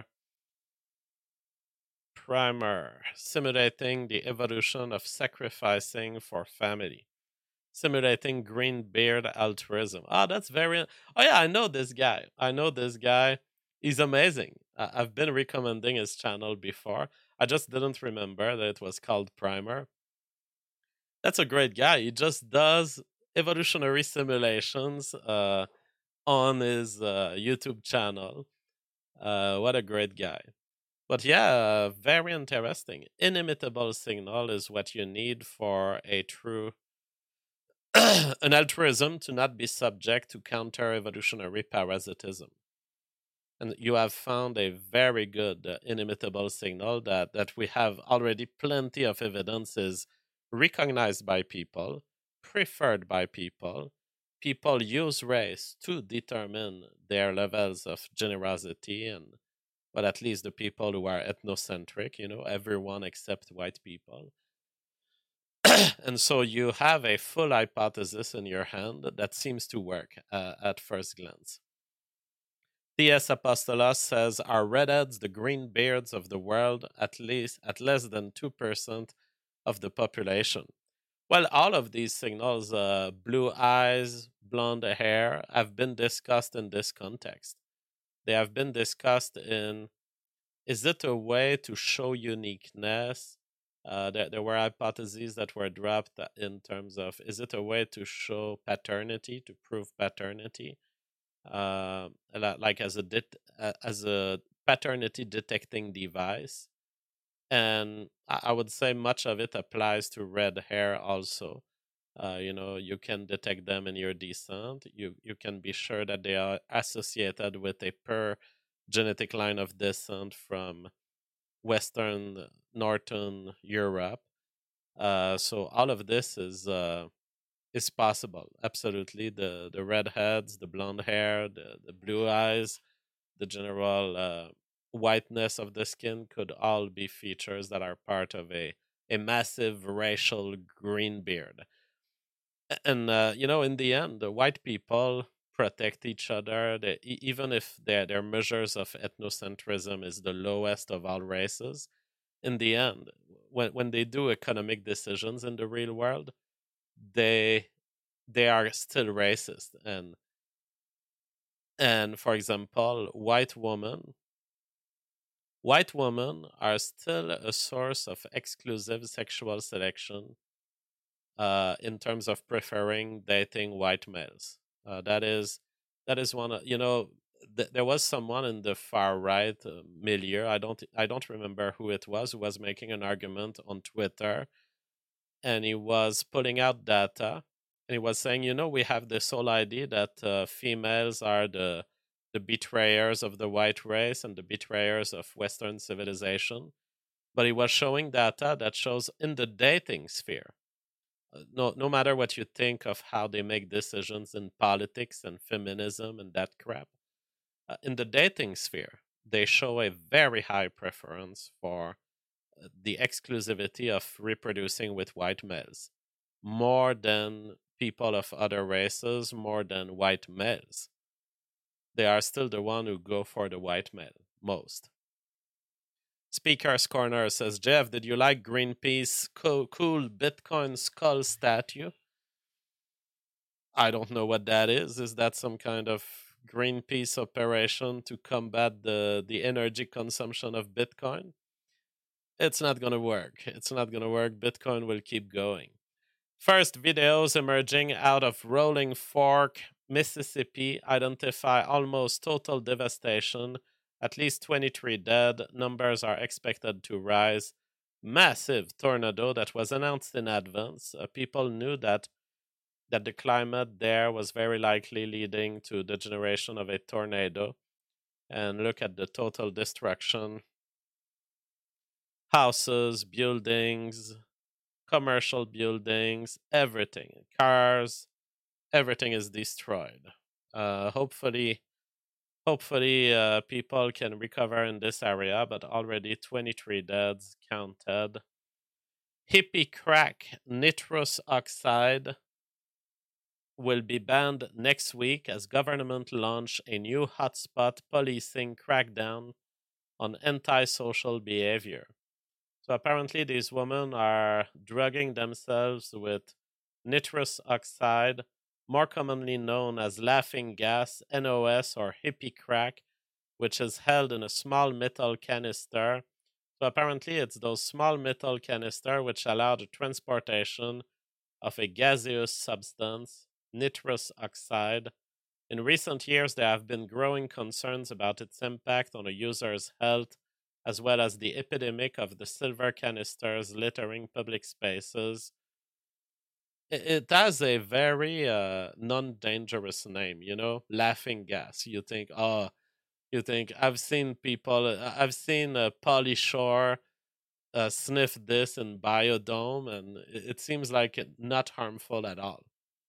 Primer, simulating the evolution of sacrificing for family. Simulating green beard altruism. Oh, that's very. Oh, yeah, I know this guy. I know this guy. He's amazing. I- I've been recommending his channel before. I just didn't remember that it was called Primer. That's a great guy. He just does evolutionary simulations uh, on his uh, YouTube channel. Uh, what a great guy. But yeah, uh, very interesting. Inimitable signal is what you need for a true an altruism to not be subject to counter evolutionary parasitism. And you have found a very good uh, inimitable signal that, that we have already plenty of evidence is recognized by people, preferred by people. People use race to determine their levels of generosity, and but at least the people who are ethnocentric, you know, everyone except white people. And so you have a full hypothesis in your hand that seems to work uh, at first glance. T S. Apostolos says, are redheads the green beards of the world, at least at less than two percent of the population? Well, all of these signals, uh, blue eyes, blonde hair, have been discussed in this context. They have been discussed in, is it a way to show uniqueness? Uh, there, there were hypotheses that were dropped in terms of, is it a way to show paternity, to prove paternity? Uh, like as a det- uh, as a paternity detecting device, and I, I would say much of it applies to red hair also. Uh, you know, you can detect them in your descent. You you can be sure that they are associated with a pure genetic line of descent from Western Northern Europe. Uh, so all of this is uh, is possible. Absolutely, the the redheads, the blonde hair, the the blue eyes, the general uh, whiteness of the skin could all be features that are part of a a massive racial green beard. And uh, you know, in the end, the white people protect each other. They, e- even if their their measures of ethnocentrism is the lowest of all races, in the end, when when they do economic decisions in the real world, they they are still racist. And and for example, white women white women are still a source of exclusive sexual selection uh, in terms of preferring dating white males. Uh, that is that is one of, you know, th- there was someone in the far right uh, milieu. I don't I don't remember who it was who was making an argument on Twitter, and he was putting out data, and he was saying, you know, we have this whole idea that uh, females are the the betrayers of the white race and the betrayers of Western civilization. but he was showing data that shows in the dating sphere. Uh, no, no matter what you think of how they make decisions in politics and feminism and that crap, uh, in the dating sphere, they show a very high preference for uh, the exclusivity of reproducing with white males more than people of other races, more than white males. They are still the one who go for the white male most. Speaker's Corner says, Jeff, did you like Greenpeace co- cool Bitcoin skull statue? I don't know what that is. Is that some kind of Greenpeace operation to combat the, the energy consumption of Bitcoin? It's not going to work. It's not going to work. Bitcoin will keep going. First videos emerging out of Rolling Fork, Mississippi identify almost total devastation. At least twenty-three dead. Numbers are expected to rise. Massive tornado that was announced in advance. Uh, people knew that that the climate there was very likely leading to the generation of a tornado. And look at the total destruction. Houses, buildings, commercial buildings, everything, cars, everything is destroyed. Uh, hopefully, hopefully, uh, people can recover in this area, but already twenty-three deaths counted. Hippie crack nitrous oxide will be banned next week as government launch a new hotspot policing crackdown on antisocial behavior. So apparently, these women are drugging themselves with nitrous oxide, more commonly known as laughing gas, N O S, or hippie crack, which is held in a small metal canister. So apparently, it's those small metal canister which allow the transportation of a gaseous substance, nitrous oxide. In recent years, there have been growing concerns about its impact on a user's health, as well as the epidemic of the silver canisters littering public spaces. It has a very uh, non-dangerous name, you know, laughing gas. You think, oh, you think I've seen people, uh, I've seen uh, Pauly Shore uh, sniff this in Biodome, and it seems like it not harmful at all.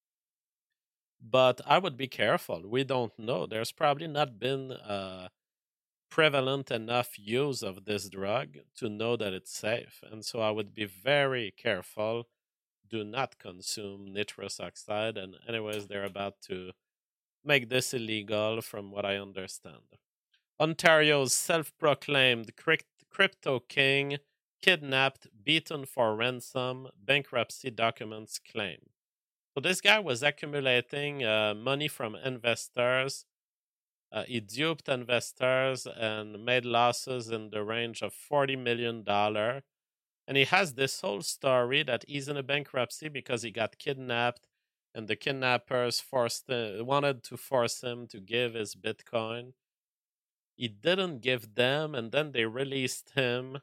But I would be careful. We don't know. There's probably not been uh, prevalent enough use of this drug to know that it's safe. And so I would be very careful. Do not consume nitrous oxide. And, anyways, they're about to make this illegal, from what I understand. Ontario's self proclaimed crypto king kidnapped, beaten for ransom, bankruptcy documents claim. So this guy was accumulating uh, money from investors. Uh, he duped investors and made losses in the range of forty million dollars. And he has this whole story that he's in a bankruptcy because he got kidnapped, and the kidnappers forced uh, wanted to force him to give his Bitcoin. He didn't give them, and then they released him.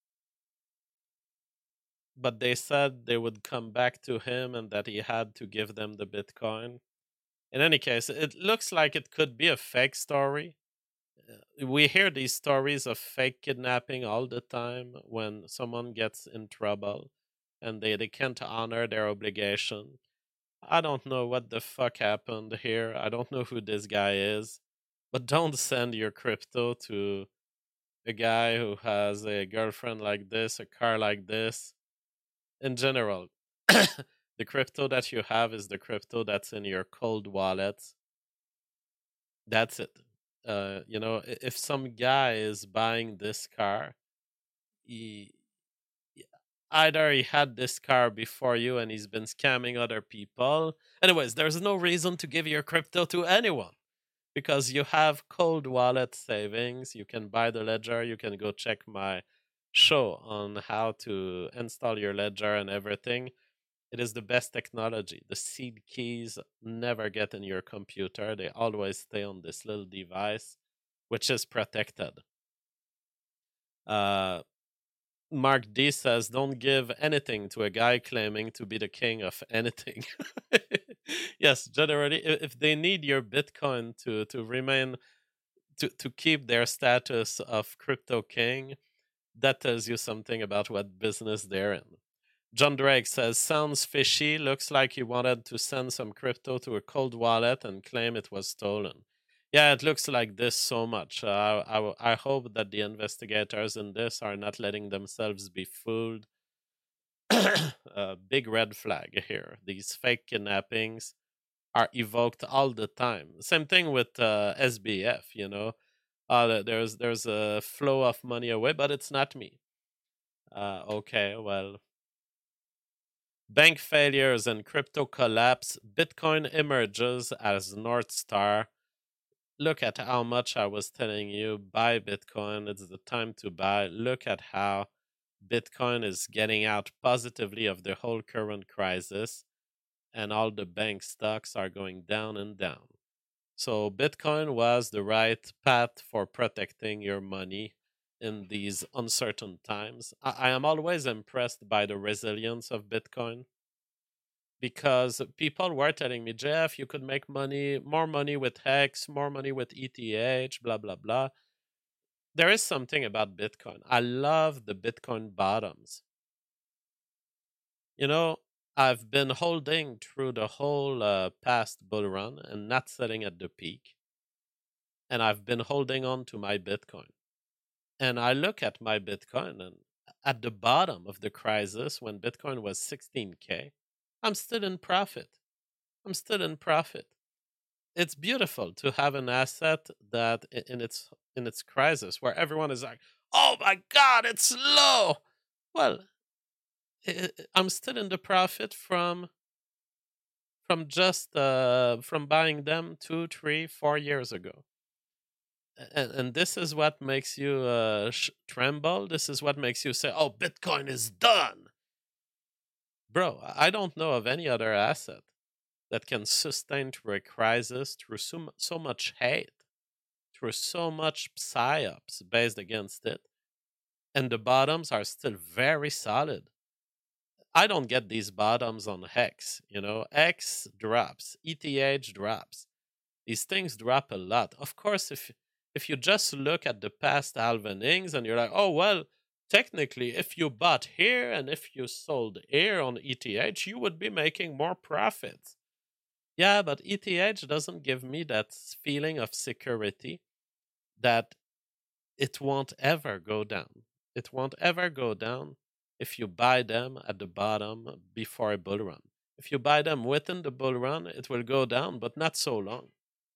But they said they would come back to him and that he had to give them the Bitcoin. In any case, it looks like it could be a fake story. Uh, We hear these stories of fake kidnapping all the time when someone gets in trouble and they, they can't honor their obligation. I don't know what the fuck happened here. I don't know who this guy is. But don't send your crypto to a guy who has a girlfriend like this, a car like this. In general, the crypto that you have is the crypto that's in your cold wallet. That's it. Uh, you know, i- if some guy is buying this car, he either he had this car before you and he's been scamming other people. Anyways, there's no reason to give your crypto to anyone because you have cold wallet savings. You can buy the ledger. You can go check my show on how to install your ledger and everything. It is the best technology. The seed keys never get in your computer. They always stay on this little device, which is protected. Uh, Mark D says, don't give anything to a guy claiming to be the king of anything. Yes, generally, if they need your Bitcoin to, to remain, to, to keep their status of crypto king, that tells you something about what business they're in. John Drake says, sounds fishy. Looks like he wanted to send some crypto to a cold wallet and claim it was stolen. Yeah, it looks like this so much. Uh, I, I hope that the investigators in this are not letting themselves be fooled. uh, big red flag here. These fake kidnappings are evoked all the time. Same thing with uh, S B F, you know. Uh, there's there's a flow of money away, but it's not me. Uh, okay, well, bank failures and crypto collapse. Bitcoin emerges as North Star. Look at how much I was telling you, buy Bitcoin. It's the time to buy. Look at how Bitcoin is getting out positively of the whole current crisis, and all the bank stocks are going down and down. So Bitcoin was the right path for protecting your money in these uncertain times. I, I am always impressed by the resilience of Bitcoin, because people were telling me, Jeff, you could make money, more money with Hex, more money with E T H, blah, blah, blah. There is something about Bitcoin. I love the Bitcoin bottoms. You know, I've been holding through the whole uh, past bull run and not selling at the peak. And I've been holding on to my Bitcoin. And I look at my Bitcoin, and at the bottom of the crisis, when Bitcoin was sixteen K, I'm still in profit. I'm still in profit. It's beautiful to have an asset that in its in its crisis, where everyone is like, "Oh my God, it's low." Well, I'm still in the profit from from just uh, from buying them two, three, four years ago. And, and this is what makes you uh, sh- tremble. This is what makes you say, "Oh, Bitcoin is done." Bro, I don't know of any other asset that can sustain through a crisis, through so, so much hate, through so much psyops based against it, and the bottoms are still very solid. I don't get these bottoms on Hex. You know, X drops, E T H drops. These things drop a lot. Of course, if if you just look at the past halvenings and you're like, oh well, technically, if you bought here and if you sold here on E T H, you would be making more profits. Yeah, but E T H doesn't give me that feeling of security that it won't ever go down. It won't ever go down if you buy them at the bottom before a bull run. If you buy them within the bull run, it will go down, but not so long.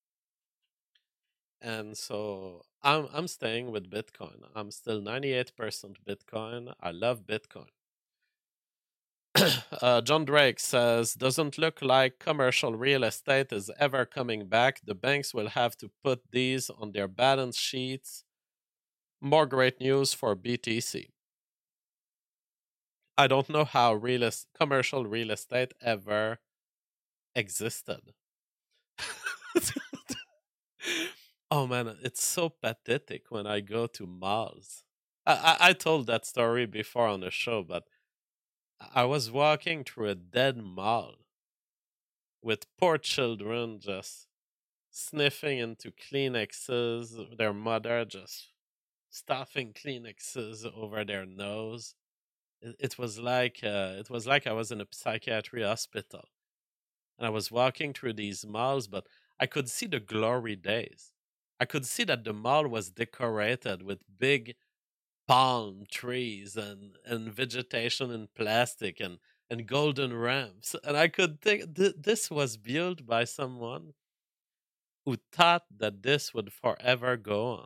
And so I'm I'm staying with Bitcoin. I'm still ninety-eight percent Bitcoin. I love Bitcoin. uh, John Drake says, doesn't look like commercial real estate is ever coming back. The banks will have to put these on their balance sheets. More great news for B T C. I don't know how real est- commercial real estate ever existed. Oh man, it's so pathetic when I go to malls. I, I, I told that story before on the show, but I was walking through a dead mall with poor children just sniffing into Kleenexes, their mother just stuffing Kleenexes over their nose. It, it was like uh, it was like I was in a psychiatry hospital, and I was walking through these malls, but I could see the glory days. I could see that the mall was decorated with big palm trees and, and vegetation in plastic and, and golden ramps. And I could think th- this was built by someone who thought that this would forever go on.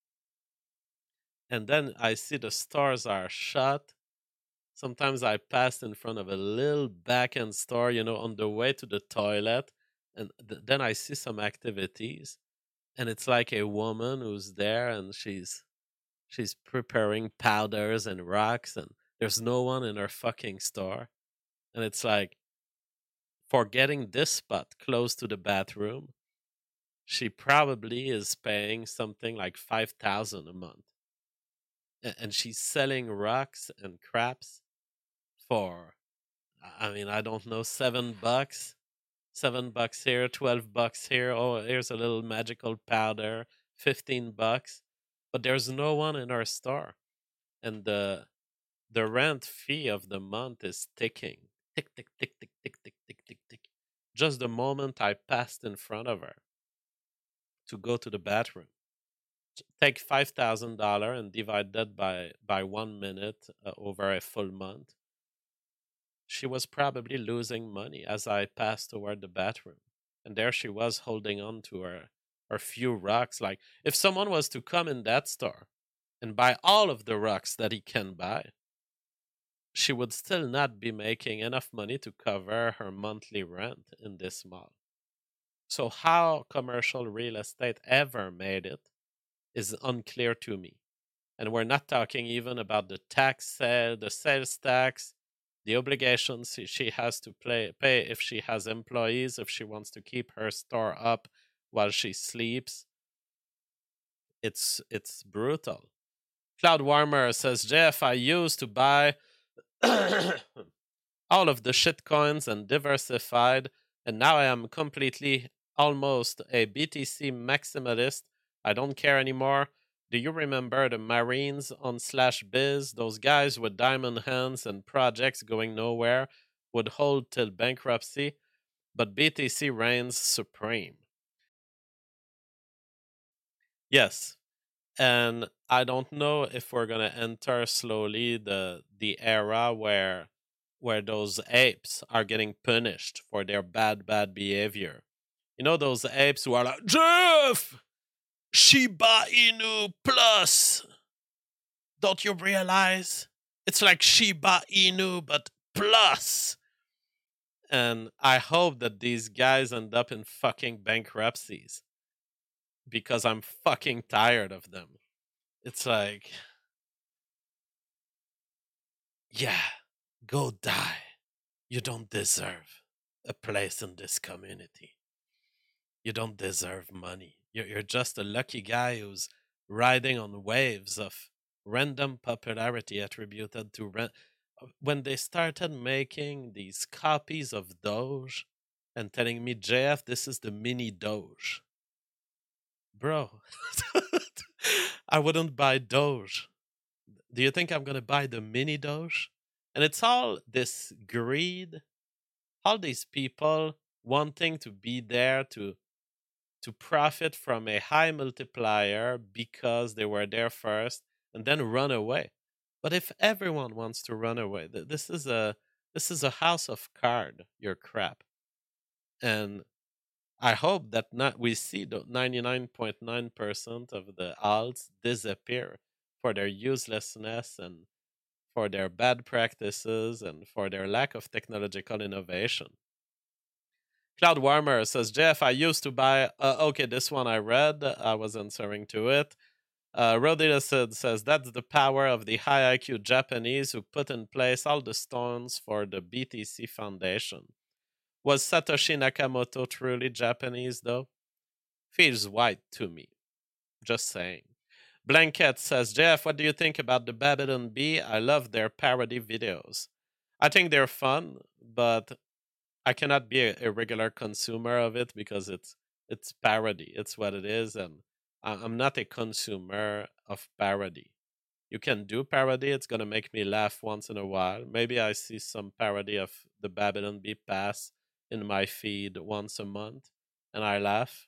And then I see the stores are shut. Sometimes I passed in front of a little back end store, you know, on the way to the toilet. And th- then I see some activities. And it's like a woman who's there and she's she's preparing powders and rocks, and there's no one in her fucking store. And it's like, for getting this spot close to the bathroom, she probably is paying something like five thousand a month. A- And she's selling rocks and craps for, I mean, I don't know, seven bucks. Seven bucks here, twelve bucks here. Oh, here's a little magical powder, fifteen bucks. But there's no one in our store. and the the rent fee of the month is ticking. Tick, tick, tick, tick, tick, tick, tick, tick, tick. Just the moment I passed in front of her to go to the bathroom. Take five thousand dollars and divide that by, by one minute uh, over a full month. She was probably losing money as I passed toward the bathroom. And there she was holding on to her, her few rocks. Like, if someone was to come in that store and buy all of the rocks that he can buy, she would still not be making enough money to cover her monthly rent in this mall. So how commercial real estate ever made it is unclear to me. And we're not talking even about the tax sale, the sales tax, the obligations she has to play, pay if she has employees, if she wants to keep her store up while she sleeps. It's it's brutal. Cloud Warmer says, Jeff, I used to buy all of the shit coins and diversified, and now I am completely almost a B T C maximalist. I don't care anymore. Do you remember the Marines on Slash Biz? Those guys with diamond hands and projects going nowhere would hold till bankruptcy, but B T C reigns supreme. Yes, and I don't know if we're gonna enter slowly the the era where where those apes are getting punished for their bad bad behavior. You know those apes who are like, Jeff, Shiba Inu Plus. Don't you realize? It's like Shiba Inu, but plus. And I hope that these guys end up in fucking bankruptcies because I'm fucking tired of them. It's like, yeah, go die. You don't deserve a place in this community. You don't deserve money. You're, you're just a lucky guy who's riding on waves of random popularity attributed to rent. When they started making these copies of Doge and telling me, J F, this is the mini Doge. Bro, I wouldn't buy Doge. Do you think I'm going to buy the mini Doge? And it's all this greed, all these people wanting to be there to to profit from a high multiplier because they were there first and then run away. But if everyone wants to run away, this is a this is a house of card, your crap. And I hope that not we see the ninety-nine point nine percent of the alts disappear for their uselessness and for their bad practices and for their lack of technological innovation. Cloud Warmer says, Jeff, I used to buy. Uh, okay, this one I read. I was answering to it. Uh, Rodita said, says, that's the power of the high I Q Japanese who put in place all the stones for the B T C Foundation. Was Satoshi Nakamoto truly Japanese, though? Feels white to me. Just saying. Blanket says, Jeff, what do you think about the Babylon Bee? I love their parody videos. I think they're fun, but I cannot be a, a regular consumer of it because it's it's parody. It's what it is, and I'm not a consumer of parody. You can do parody. It's gonna make me laugh once in a while. Maybe I see some parody of the Babylon Bee pass in my feed once a month, and I laugh.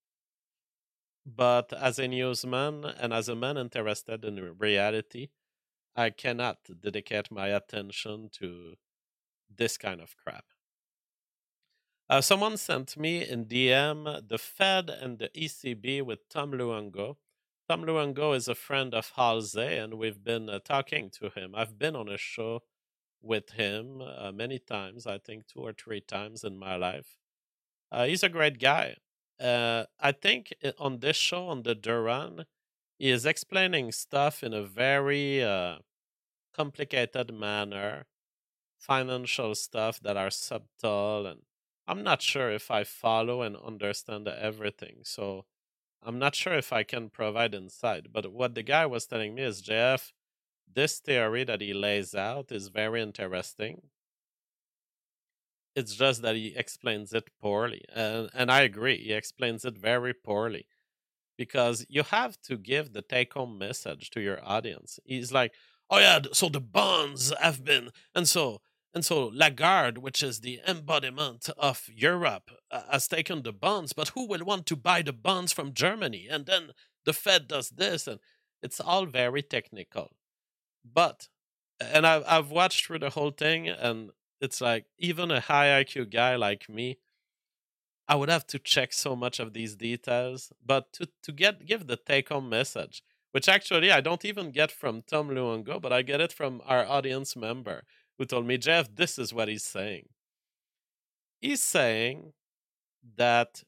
But as a newsman and as a man interested in reality, I cannot dedicate my attention to this kind of crap. Uh, someone sent me in D M the Fed and the E C B with Tom Luongo. Tom Luongo is a friend of Halsey, and we've been uh, talking to him. I've been on a show with him uh, many times, I think two or three times in my life. Uh, he's a great guy. Uh, I think on this show, on the Duran, he is explaining stuff in a very uh, complicated manner, financial stuff that are subtle, and I'm not sure if I follow and understand everything. So I'm not sure if I can provide insight. But what the guy was telling me is, J F, this theory that he lays out is very interesting. It's just that he explains it poorly. And, and I agree, he explains it very poorly. Because you have to give the take home message to your audience. He's like, oh yeah, so the bonds have been, and so and so Lagarde, which is the embodiment of Europe, uh, has taken the bonds, but who will want to buy the bonds from Germany? And then the Fed does this, and it's all very technical. But and I've I've watched through the whole thing, and it's like even a high I Q guy like me, I would have to check so much of these details. But to to get give the take home message, which actually I don't even get from Tom Luongo, but I get it from our audience member who told me, Jeff, this is what he's saying. He's saying that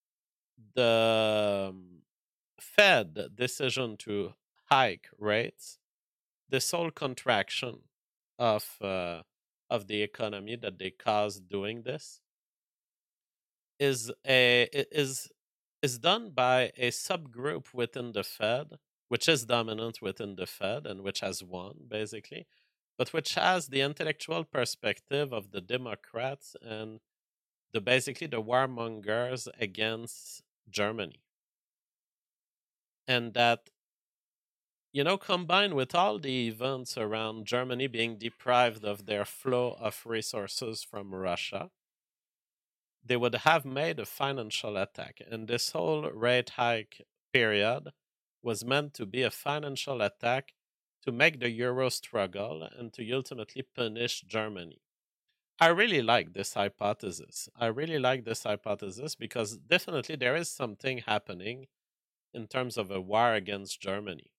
the um, Fed decision to hike rates, this whole contraction of uh, of the economy that they caused doing this, is a is is done by a subgroup within the Fed, which is dominant within the Fed and which has won basically, but which has the intellectual perspective of the Democrats and the basically the warmongers against Germany, and that, you know, combined with all the events around Germany being deprived of their flow of resources from Russia, they would have made a financial attack. And this whole rate hike period was meant to be a financial attack to make the euro struggle and to ultimately punish Germany. I really like this hypothesis. I really like this hypothesis because definitely there is something happening in terms of a war against Germany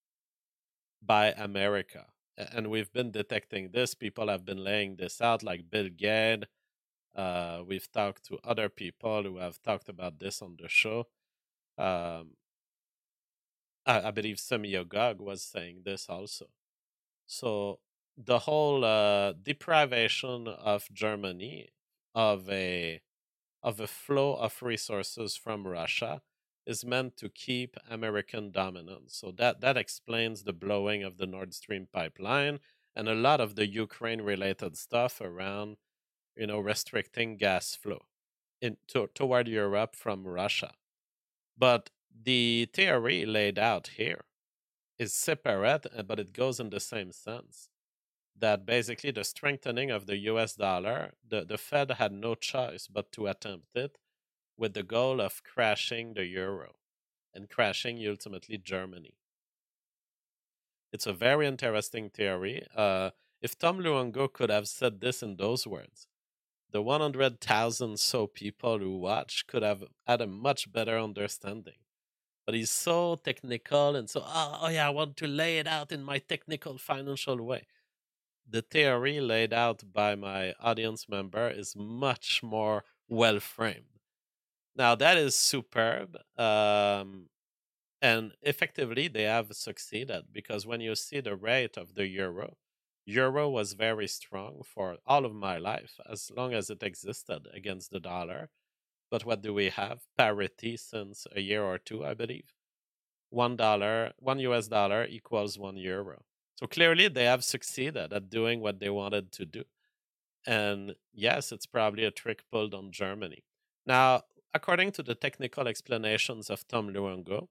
by America. And we've been detecting this. People have been laying this out, like Bill Gates. Uh, we've talked to other people who have talked about this on the show. Um, I, I believe Semyogog was saying this also. So the whole uh, deprivation of Germany of a of a flow of resources from Russia is meant to keep American dominance. So that that explains the blowing of the Nord Stream pipeline and a lot of the Ukraine related stuff around, you know, restricting gas flow in to, toward Europe from Russia. But the theory laid out here is separate, uh, but it goes in the same sense. That basically the strengthening of the U S dollar, the, the Fed had no choice but to attempt it with the goal of crashing the euro and crashing ultimately Germany. It's a very interesting theory. Uh, if Tom Luongo could have said this in those words, the one hundred thousand so people who watch could have had a much better understanding. But he's so technical and so, oh, oh yeah, I want to lay it out in my technical financial way. The theory laid out by my audience member is much more well framed. Now, that is superb. Um, and effectively, they have succeeded because when you see the rate of the euro, euro was very strong for all of my life, as long as it existed against the dollar. But what do we have? Parity since a year or two, I believe. One dollar, one U S dollar equals one euro. So clearly, they have succeeded at doing what they wanted to do. And yes, it's probably a trick pulled on Germany. Now, according to the technical explanations of Tom Luongo,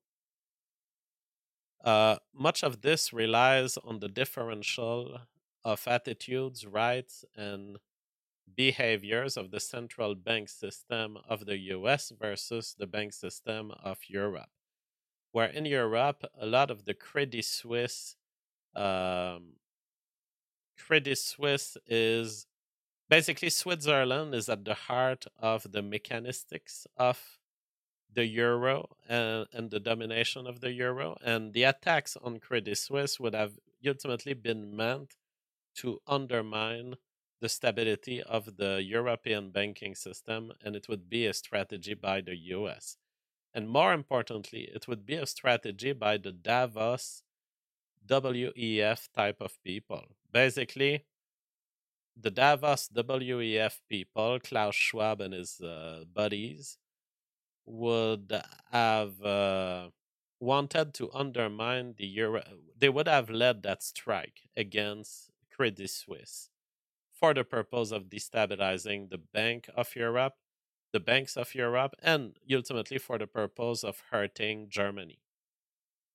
uh, much of this relies on the differential of attitudes, rights, and behaviors of the central bank system of the U S versus the bank system of Europe. Where in Europe, a lot of the Credit Suisse, um, Credit Suisse is basically Switzerland is at the heart of the mechanistics of the euro and, and the domination of the euro. And the attacks on Credit Suisse would have ultimately been meant to undermine the stability of the European banking system, and it would be a strategy by the U S. And more importantly, it would be a strategy by the Davos W E F type of people. Basically, the Davos W E F people, Klaus Schwab and his uh, buddies, would have uh, wanted to undermine the euro. They would have led that strike against Credit Suisse for the purpose of destabilizing the Bank of Europe, the banks of Europe, and ultimately for the purpose of hurting Germany.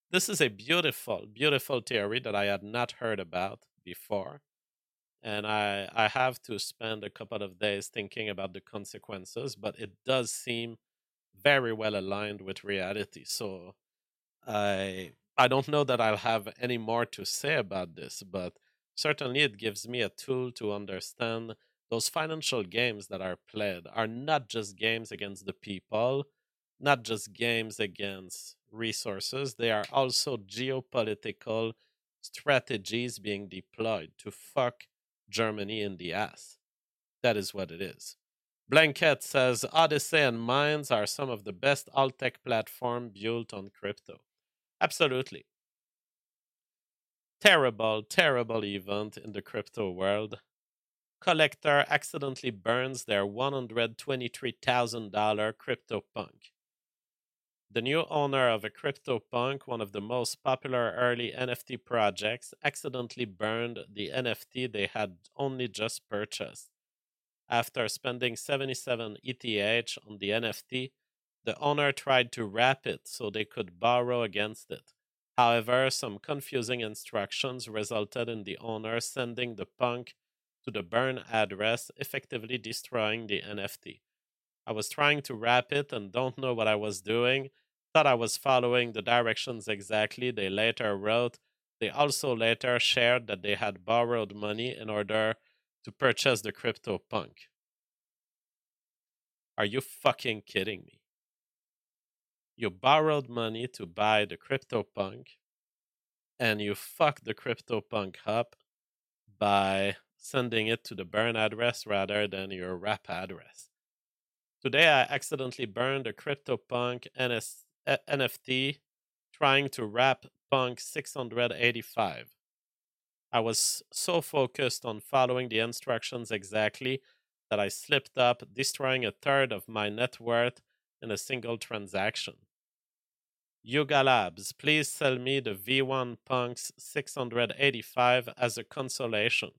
this is a beautiful, beautiful theory that I had not heard about before. And I, I have to spend a couple of days thinking about the consequences, but it does seem very well aligned with reality. So I I don't know that I'll have any more to say about this, but certainly it gives me a tool to understand those financial games that are played are not just games against the people, not just games against resources, they are also geopolitical strategies being deployed to fuck Germany in the ass. That is what it is. Blanket says Odyssey and Minds are some of the best alt tech platform built on crypto. Absolutely. Terrible, terrible event in the crypto world. Collector accidentally burns their one hundred twenty-three thousand dollars CryptoPunk. The new owner of a CryptoPunk, one of the most popular early N F T projects, accidentally burned the N F T they had only just purchased. After spending seventy-seven E T H on the N F T, the owner tried to wrap it so they could borrow against it. However, some confusing instructions resulted in the owner sending the punk to the burn address, effectively destroying the N F T. I was trying to wrap it and don't know what I was doing. Thought I was following the directions exactly, they later wrote. They also later shared that they had borrowed money in order to purchase the CryptoPunk. Are you fucking kidding me? You borrowed money to buy the CryptoPunk, and you fucked the CryptoPunk up by sending it to the burn address rather than your wrap address. Today, I accidentally burned a CryptoPunk N F T trying to wrap Punk six hundred eighty-five. I was so focused on following the instructions exactly that I slipped up, destroying a third of my net worth in a single transaction. Yuga Labs, please sell me the V one Punks six hundred eighty-five as a consolation.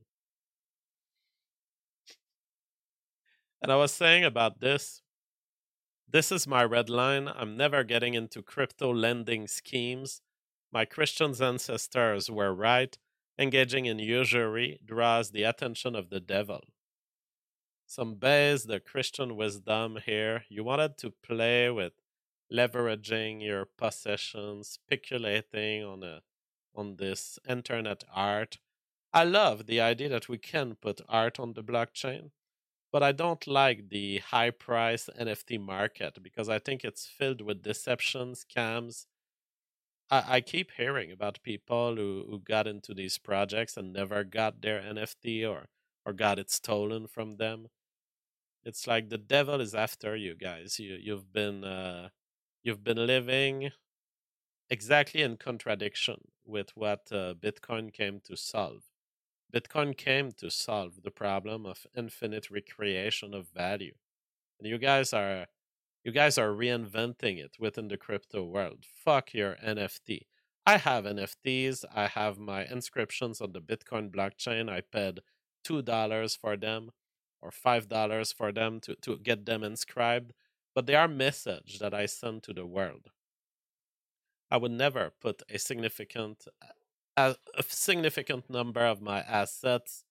And I was saying about this, this is my red line. I'm never getting into crypto lending schemes. My Christian ancestors were right. Engaging in usury draws the attention of the devil. Some base the Christian wisdom here. You wanted to play with leveraging your possessions, speculating on a on this internet art. I love the idea that we can put art on the blockchain, but I don't like the high price N F T market because I think it's filled with deception, scams. I, I keep hearing about people who, who got into these projects and never got their N F T or or got it stolen from them. It's like the devil is after you guys. You you've been uh, you've been living exactly in contradiction with what uh, Bitcoin came to solve. Bitcoin came to solve the problem of infinite recreation of value. And you guys are you guys are reinventing it within the crypto world. Fuck your N F T. I have N F Ts. I have my inscriptions on the Bitcoin blockchain. I paid two dollars for them or five dollars for them to, to get them inscribed. But they are message that I send to the world. I would never put a significant a, a significant number of my assets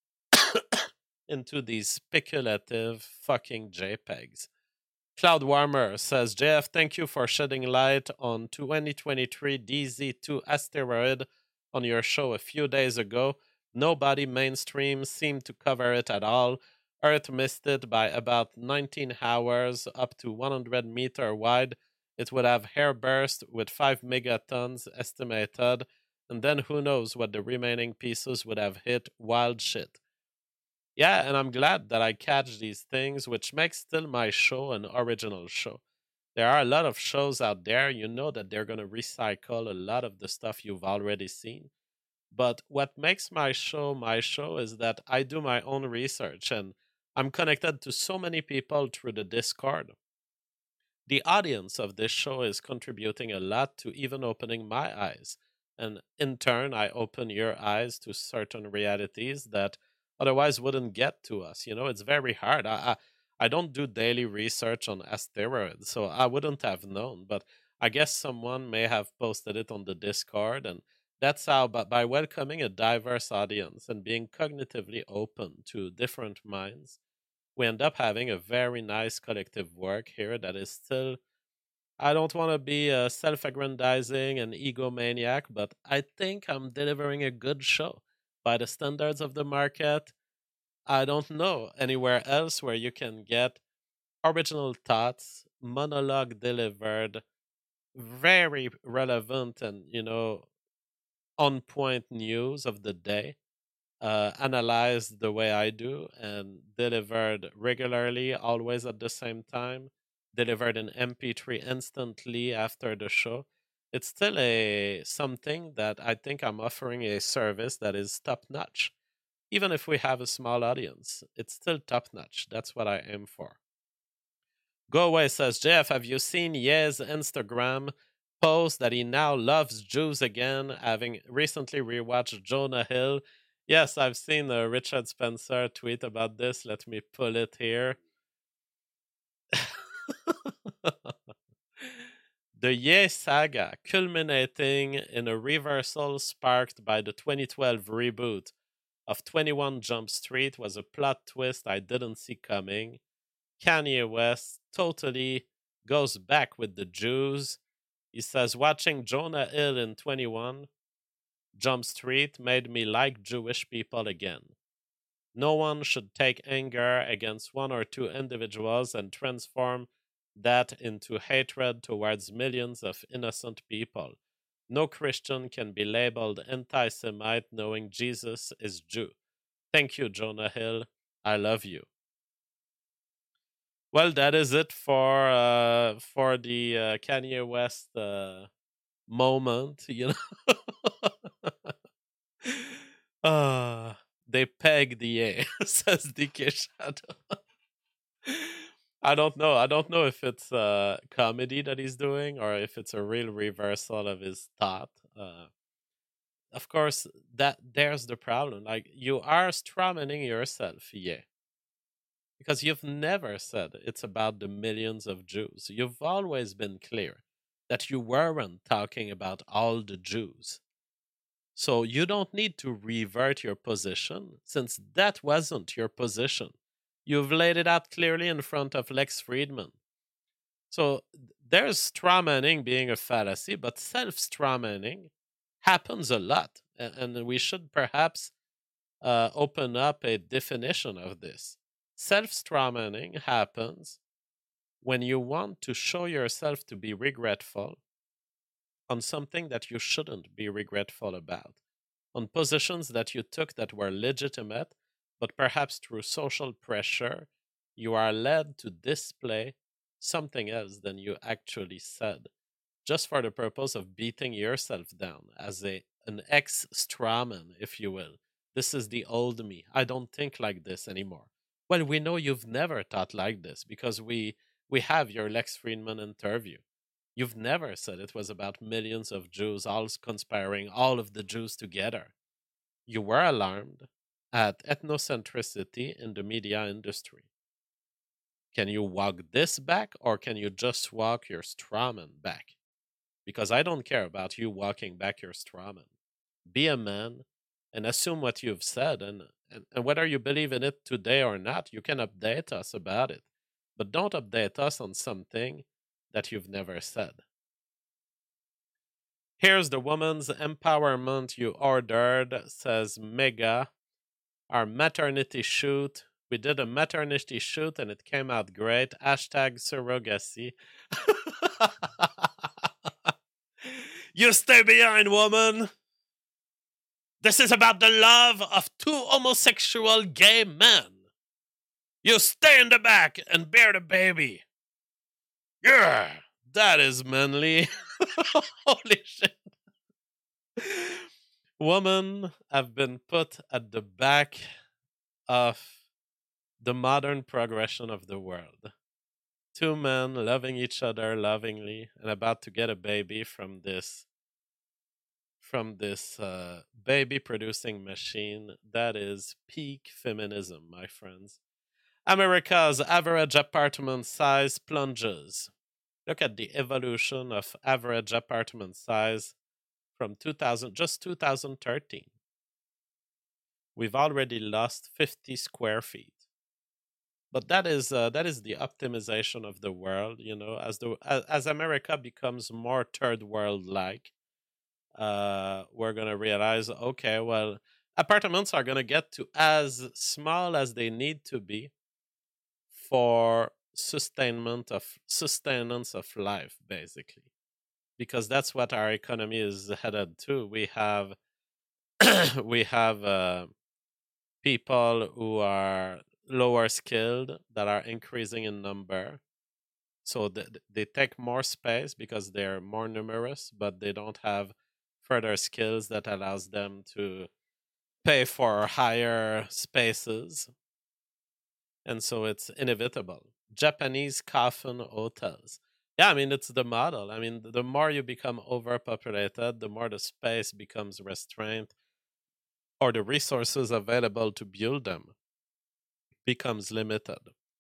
into these speculative fucking JPEGs. Cloud Warmer says, J F, thank you for shedding light on twenty twenty-three D Z two asteroid on your show a few days ago. Nobody mainstream seemed to cover it at all. Earth missed it by about nineteen hours, up to one hundred meter wide. It would have hair burst with five megatons estimated, and then who knows what the remaining pieces would have hit. Wild shit. Yeah, and I'm glad that I catch these things, which makes still my show an original show. There are a lot of shows out there, you know that they're going to recycle a lot of the stuff you've already seen. But what makes my show my show is that I do my own research and I'm connected to so many people through the Discord. The audience of this show is contributing a lot to even opening my eyes. And in turn, I open your eyes to certain realities that otherwise wouldn't get to us. You know, it's very hard. I, I, I don't do daily research on asteroids, so I wouldn't have known. But I guess someone may have posted it on the Discord, and that's how, but by welcoming a diverse audience and being cognitively open to different minds, we end up having a very nice collective work here that is still. I don't want to be a self aggrandizing and egomaniac, but I think I'm delivering a good show by the standards of the market. I don't know anywhere else where you can get original thoughts, monologue delivered, very relevant and, you know, on point news of the day, uh, analyzed the way I do and delivered regularly, always at the same time, delivered in M P three instantly after the show. It's still a something that I think I'm offering a service that is top notch. Even if we have a small audience, it's still top notch. That's what I aim for. Go Away says, Jeff, have you seen Ye's Instagram post that he now loves Jews again, having recently rewatched Jonah Hill? Yes, I've seen uh, Richard Spencer tweet about this. Let me pull it here. The Ye saga, culminating in a reversal sparked by the twenty twelve reboot of twenty-one Jump Street, was a plot twist I didn't see coming. Kanye West totally goes back with the Jews. He says, watching Jonah Hill in twenty-one Jump Street made me like Jewish people again. No one should take anger against one or two individuals and transform that into hatred towards millions of innocent people. No Christian can be labeled anti-Semite knowing Jesus is Jew. Thank you, Jonah Hill. I love you. Well, that is it for uh, for the uh, Kanye West uh, moment, you know. uh, they peg the A, says D K Shadow. I don't know. I don't know if it's a comedy that he's doing or if it's a real reversal of his thought. Uh, of course, that there's the problem. Like, you are strawmanning yourself, yeah. Because you've never said it's about the millions of Jews. You've always been clear that you weren't talking about all the Jews. So you don't need to revert your position, since that wasn't your position. You've laid it out clearly in front of Lex Friedman. So there's strawmanning being a fallacy, but self-strawmanning happens a lot. And we should perhaps uh, open up a definition of this. Self-strawmanning happens when you want to show yourself to be regretful on something that you shouldn't be regretful about, on positions that you took that were legitimate, but perhaps through social pressure, you are led to display something else than you actually said, just for the purpose of beating yourself down as a an ex-strawman, if you will. This is the old me. I don't think like this anymore. Well, we know you've never thought like this because we we have your Lex Friedman interview. You've never said it was about millions of Jews all conspiring, all of the Jews together. You were alarmed at ethnocentricity in the media industry. Can you walk this back, or can you just walk your strawman back? Because I don't care about you walking back your strawman. Be a man and assume what you've said, and, and, and whether you believe in it today or not, you can update us about it. But don't update us on something that you've never said. Here's the woman's empowerment you ordered, says Mega. Our maternity shoot. We did a maternity shoot and it came out great. Hashtag surrogacy. You stay behind, woman. This is about the love of two homosexual gay men. You stay in the back and bear the baby. Yeah, that is manly. Holy shit. Women have been put at the back of the modern progression of the world. Two men loving each other lovingly and about to get a baby from this from this uh, baby producing machine. That is peak feminism, my friends. America's average apartment size plunges. Look at the evolution of average apartment size from two thousand, just two thousand thirteen. We've already lost fifty square feet. But that is uh, that is the optimization of the world, you know. As the as, as America becomes more third world like, uh, we're gonna realize, okay, well, apartments are gonna get to as small as they need to be for sustainment of sustenance of life, basically, because that's what our economy is headed to. We have we have uh, people who are lower skilled that are increasing in number. So th- th- they take more space because they're more numerous, but they don't have further skills that allows them to pay for higher spaces. And so it's inevitable. Japanese coffin hotels. Yeah, I mean, it's the model. I mean, the more you become overpopulated, the more the space becomes restrained, or the resources available to build them becomes limited.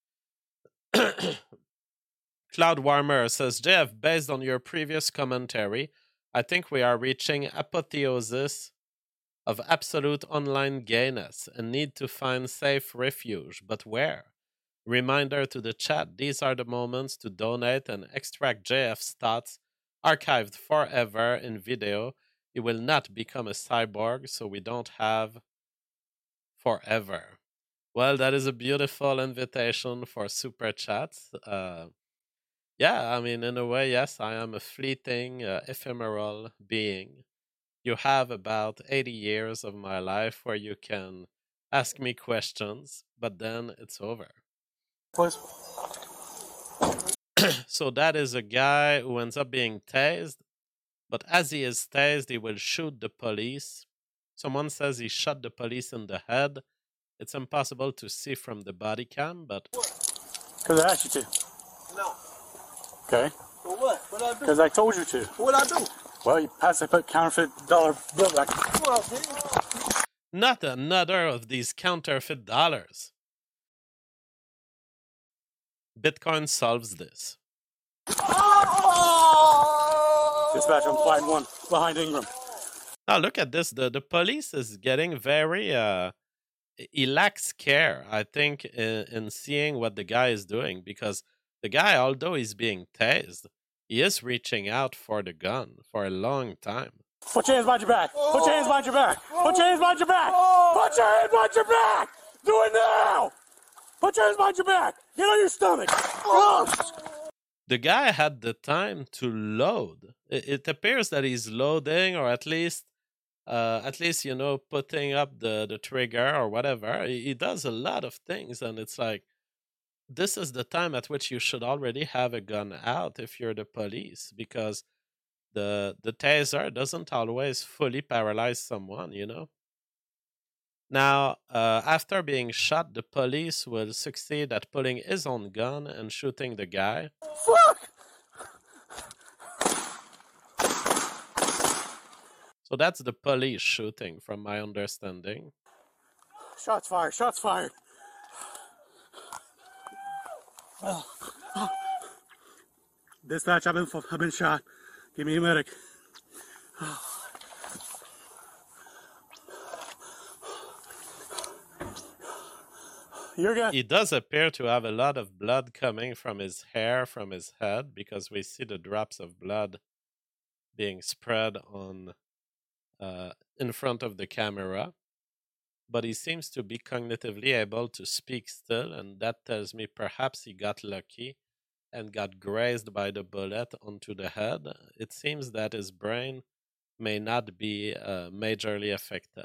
Cloud Warmer says, J F, based on your previous commentary, I think we are reaching apotheosis of absolute online gayness and need to find safe refuge. But where? Reminder to the chat, these are the moments to donate and extract J F's thoughts archived forever in video. He will not become a cyborg, so we don't have forever. Well, that is a beautiful invitation for super chats. Uh, yeah, I mean, in a way, yes, I am a fleeting, uh, ephemeral being. You have about eighty years of my life where you can ask me questions, but then it's over. Please. So that is a guy who ends up being tased, but as he is tased, he will shoot the police. Someone says he shot the police in the head. It's impossible to see from the body cam, but... Because I asked you to. No. Okay. For what? What I do? Because I told you to. What I do? Well, you passed that counterfeit dollar bill back. What I did? Not another of these counterfeit dollars. Bitcoin solves this. Dispatch on flight one behind Ingram. Now look at this. The, the police is getting very... Uh, he lacks care, I think, in, in seeing what the guy is doing, because the guy, although he's being tased, he is reaching out for the gun for a long time. Put your hands behind your back. Put your hands behind your back. Put your hands behind your back. Put your hands behind your back. Do it now. Put your hands behind your back. Get on your stomach. The guy had the time to load. It, it appears that he's loading, or at least, uh, at least you know, putting up the the trigger or whatever. He, he does a lot of things, and it's like, this is the time at which you should already have a gun out if you're the police, because the the taser doesn't always fully paralyze someone, you know. Now, uh, after being shot, the police will succeed at pulling his own gun and shooting the guy. Fuck! So that's the police shooting, from my understanding. Shots fired. Shots fired. Dispatch, I've been, I've been shot. Give me a medic. You're good. He does appear to have a lot of blood coming from his hair, from his head, because we see the drops of blood being spread on uh, in front of the camera. But he seems to be cognitively able to speak still, and that tells me perhaps he got lucky and got grazed by the bullet onto the head. It seems that his brain may not be uh, majorly affected.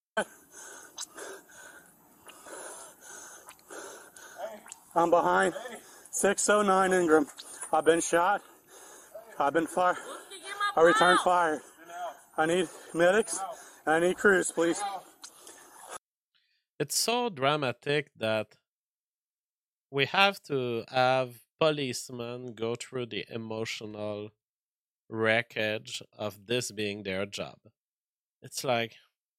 I'm behind six oh nine Ingram. I've been shot. I've been fired. I returned fire. I need medics. I need crews, please. It's so dramatic that we have to have policemen go through the emotional wreckage of this being their job. It's like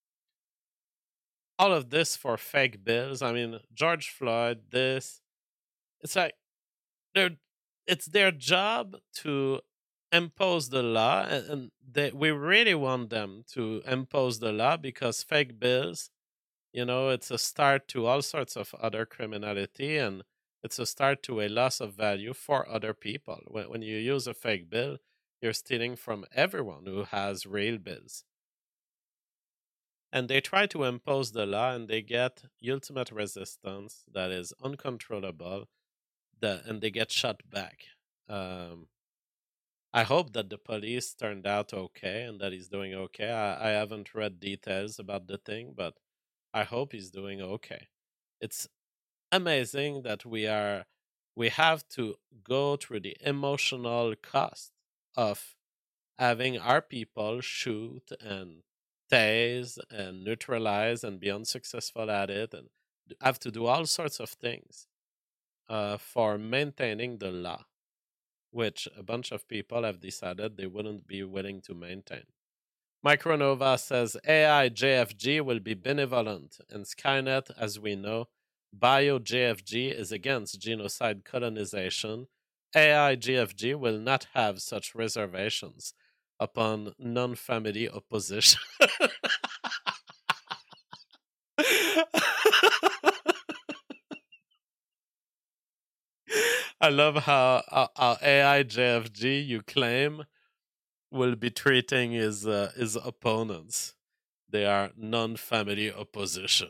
all of this for fake bills. I mean, George Floyd, this. It's like they're it's their job to impose the law, and, and they, we really want them to impose the law because fake bills, you know, it's a start to all sorts of other criminality, and it's a start to a loss of value for other people. When, when you use a fake bill, you're stealing from everyone who has real bills. And they try to impose the law, and they get ultimate resistance that is uncontrollable, that, and they get shut back. Um, I hope that the police turned out okay and that he's doing okay. I, I haven't read details about the thing, but I hope he's doing okay. It's amazing that we are we have to go through the emotional cost of having our people shoot and tase and neutralize and be unsuccessful at it and d- have to do all sorts of things uh, for maintaining the law, which a bunch of people have decided they wouldn't be willing to maintain. Micronova says A I J F G will be benevolent, and Skynet, as we know, Bio J F G is against genocide colonization. A I J F G will not have such reservations upon non-family opposition. I love how our, our A I J F G you claim will be treating his uh, his opponents. They are non-family opposition.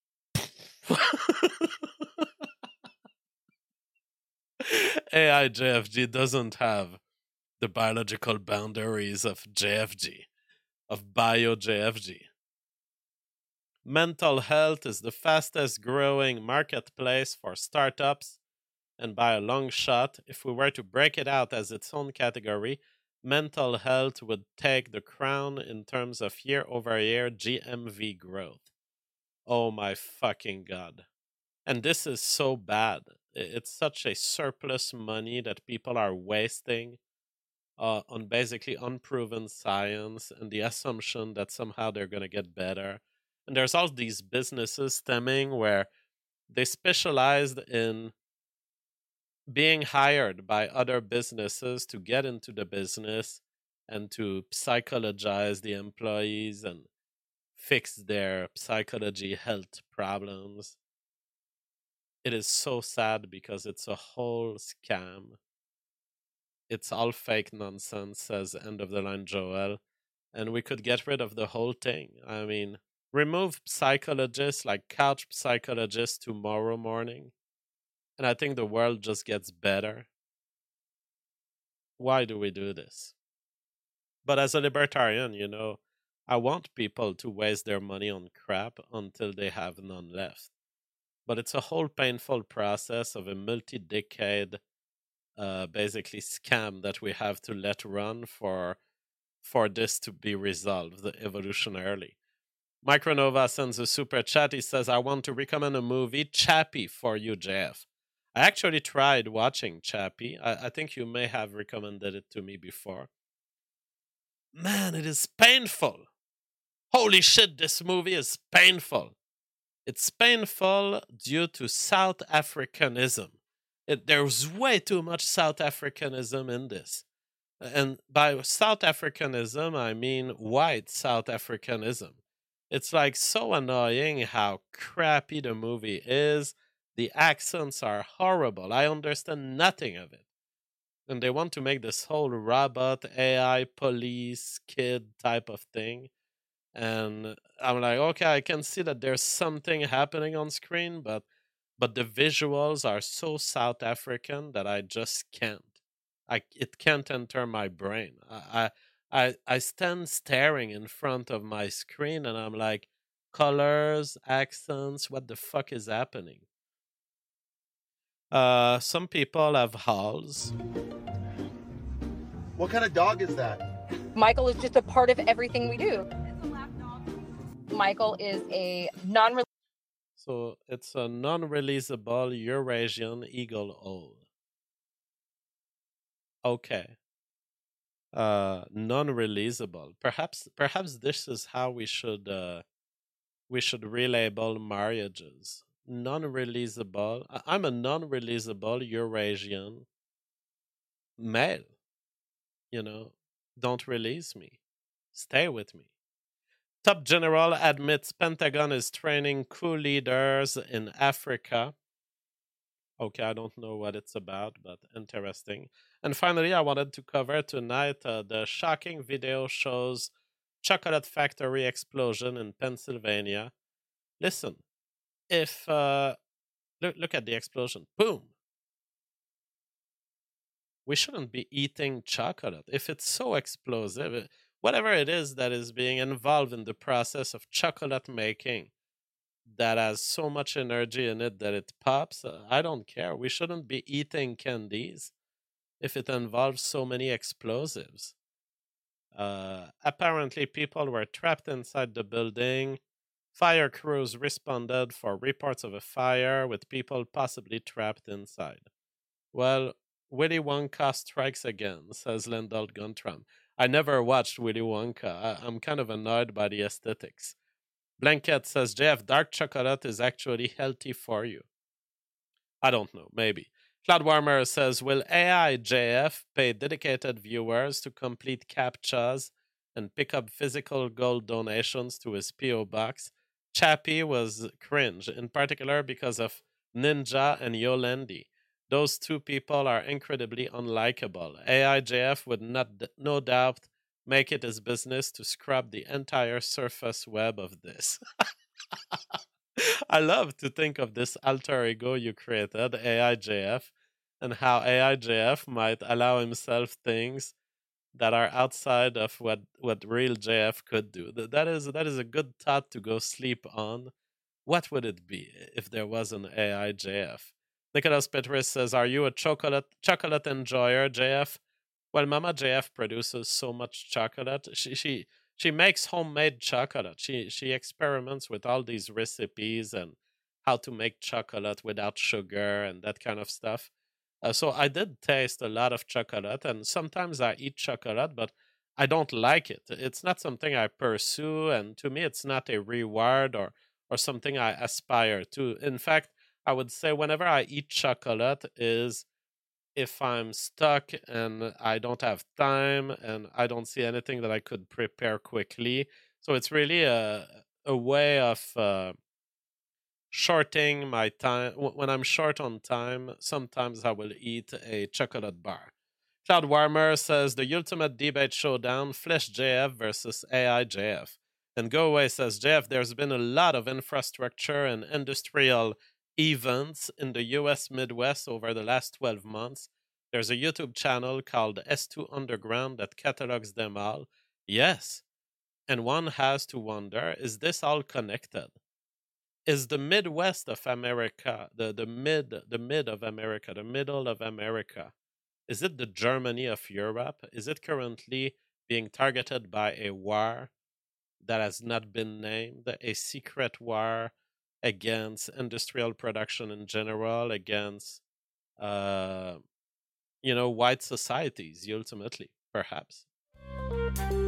A I J F G doesn't have the biological boundaries of J F G, of bio J F G. Mental health is the fastest growing marketplace for startups, and by a long shot, if we were to break it out as its own category, mental health would take the crown in terms of year over year G M V growth. Oh my fucking god. And this is so bad. I- It's such a surplus money that people are wasting uh, on basically unproven science and the assumption that somehow they're going to get better. And there's all these businesses stemming where they specialized in being hired by other businesses to get into the business and to psychologize the employees and fix their psychology health problems. It is so sad because it's a whole scam. It's all fake nonsense, says End of the Line Joel. And we could get rid of the whole thing. I mean, remove psychologists like couch psychologists tomorrow morning, and I think the world just gets better. Why do we do this? But as a libertarian, you know, I want people to waste their money on crap until they have none left. But it's a whole painful process of a multi decade uh, basically scam that we have to let run for for this to be resolved evolutionarily. Micronova sends a super chat. He says, I want to recommend a movie, Chappie, for you, J F. I actually tried watching Chappie. I, I think you may have recommended it to me before. Man, it is painful. Holy shit, this movie is painful. It's painful due to South Africanism. It, there's way too much South Africanism in this. And by South Africanism, I mean white South Africanism. It's like so annoying how crappy the movie is. The accents are horrible. I understand nothing of it. And they want to make this whole robot, A I, police, kid type of thing. And I'm like, okay, I can see that there's something happening on screen, but but the visuals are so South African that I just can't. I it can't enter my brain. I I I I stand staring in front of my screen and I'm like, colors, accents, what the fuck is happening? Uh, some people have halls. What kind of dog is that? Michael is just a part of everything we do. Michael is a non So it's a non-releasable Eurasian eagle owl. Okay. Uh, non-releasable. Perhaps, perhaps this is how we should uh, we should relabel marriages. Non-releasable. I- I'm a non-releasable Eurasian mail. You know, don't release me. Stay with me. Top general admits Pentagon is training coup leaders in Africa. Okay, I don't know what it's about, but interesting. And finally, I wanted to cover tonight uh, the shocking video shows chocolate factory explosion in Pennsylvania. Listen, if uh, look look at the explosion, boom. We shouldn't be eating chocolate if it's so explosive. uh, Whatever it is that is being involved in the process of chocolate making that has so much energy in it that it pops, uh, I don't care. We shouldn't be eating candies if it involves so many explosives. Uh, apparently, people were trapped inside the building. Fire crews responded for reports of a fire with people possibly trapped inside. Well, Willy Wonka strikes again, says Lyndall Guntram. I never watched Willy Wonka. I- I'm kind of annoyed by the aesthetics. Blanket says, J F, dark chocolate is actually healthy for you. I don't know, maybe. Cloudwarmer says, will A I J F pay dedicated viewers to complete CAPTCHAs and pick up physical gold donations to his P O box? Chappie was cringe, in particular because of Ninja and Yolendi. Those two people are incredibly unlikable. A I J F would not, no doubt make it his business to scrub the entire surface web of this. I love to think of this alter ego you created, A I J F, and how A I J F might allow himself things that are outside of what, what real J F could do. Th- That is that is a good thought to go sleep on. What would it be if there was an A I J F? Nicholas Petris says, are you a chocolate chocolate enjoyer, J F? Well, Mama J F produces so much chocolate. She she she makes homemade chocolate. She she experiments with all these recipes and how to make chocolate without sugar and that kind of stuff. Uh, so I did taste a lot of chocolate, and sometimes I eat chocolate, but I don't like it. It's not something I pursue, and to me, it's not a reward or or something I aspire to. In fact, I would say whenever I eat chocolate is if I'm stuck and I don't have time and I don't see anything that I could prepare quickly. So it's really a a way of uh, shorting my time. Wh- When I'm short on time, sometimes I will eat a chocolate bar. Cloud Warmer says the ultimate debate showdown: Flesh J F versus A I J F. And Go Away says, J F, there's been a lot of infrastructure and industrial events in the U S Midwest over the last twelve months. There's a YouTube channel called S two Underground that catalogs them all. Yes. And one has to wonder, is this all connected? Is the Midwest of America, the, the mid the mid of America, the middle of America, is it the Germany of Europe? Is it currently being targeted by a war that has not been named, a secret war against industrial production in general, against uh, you know, white societies ultimately, perhaps?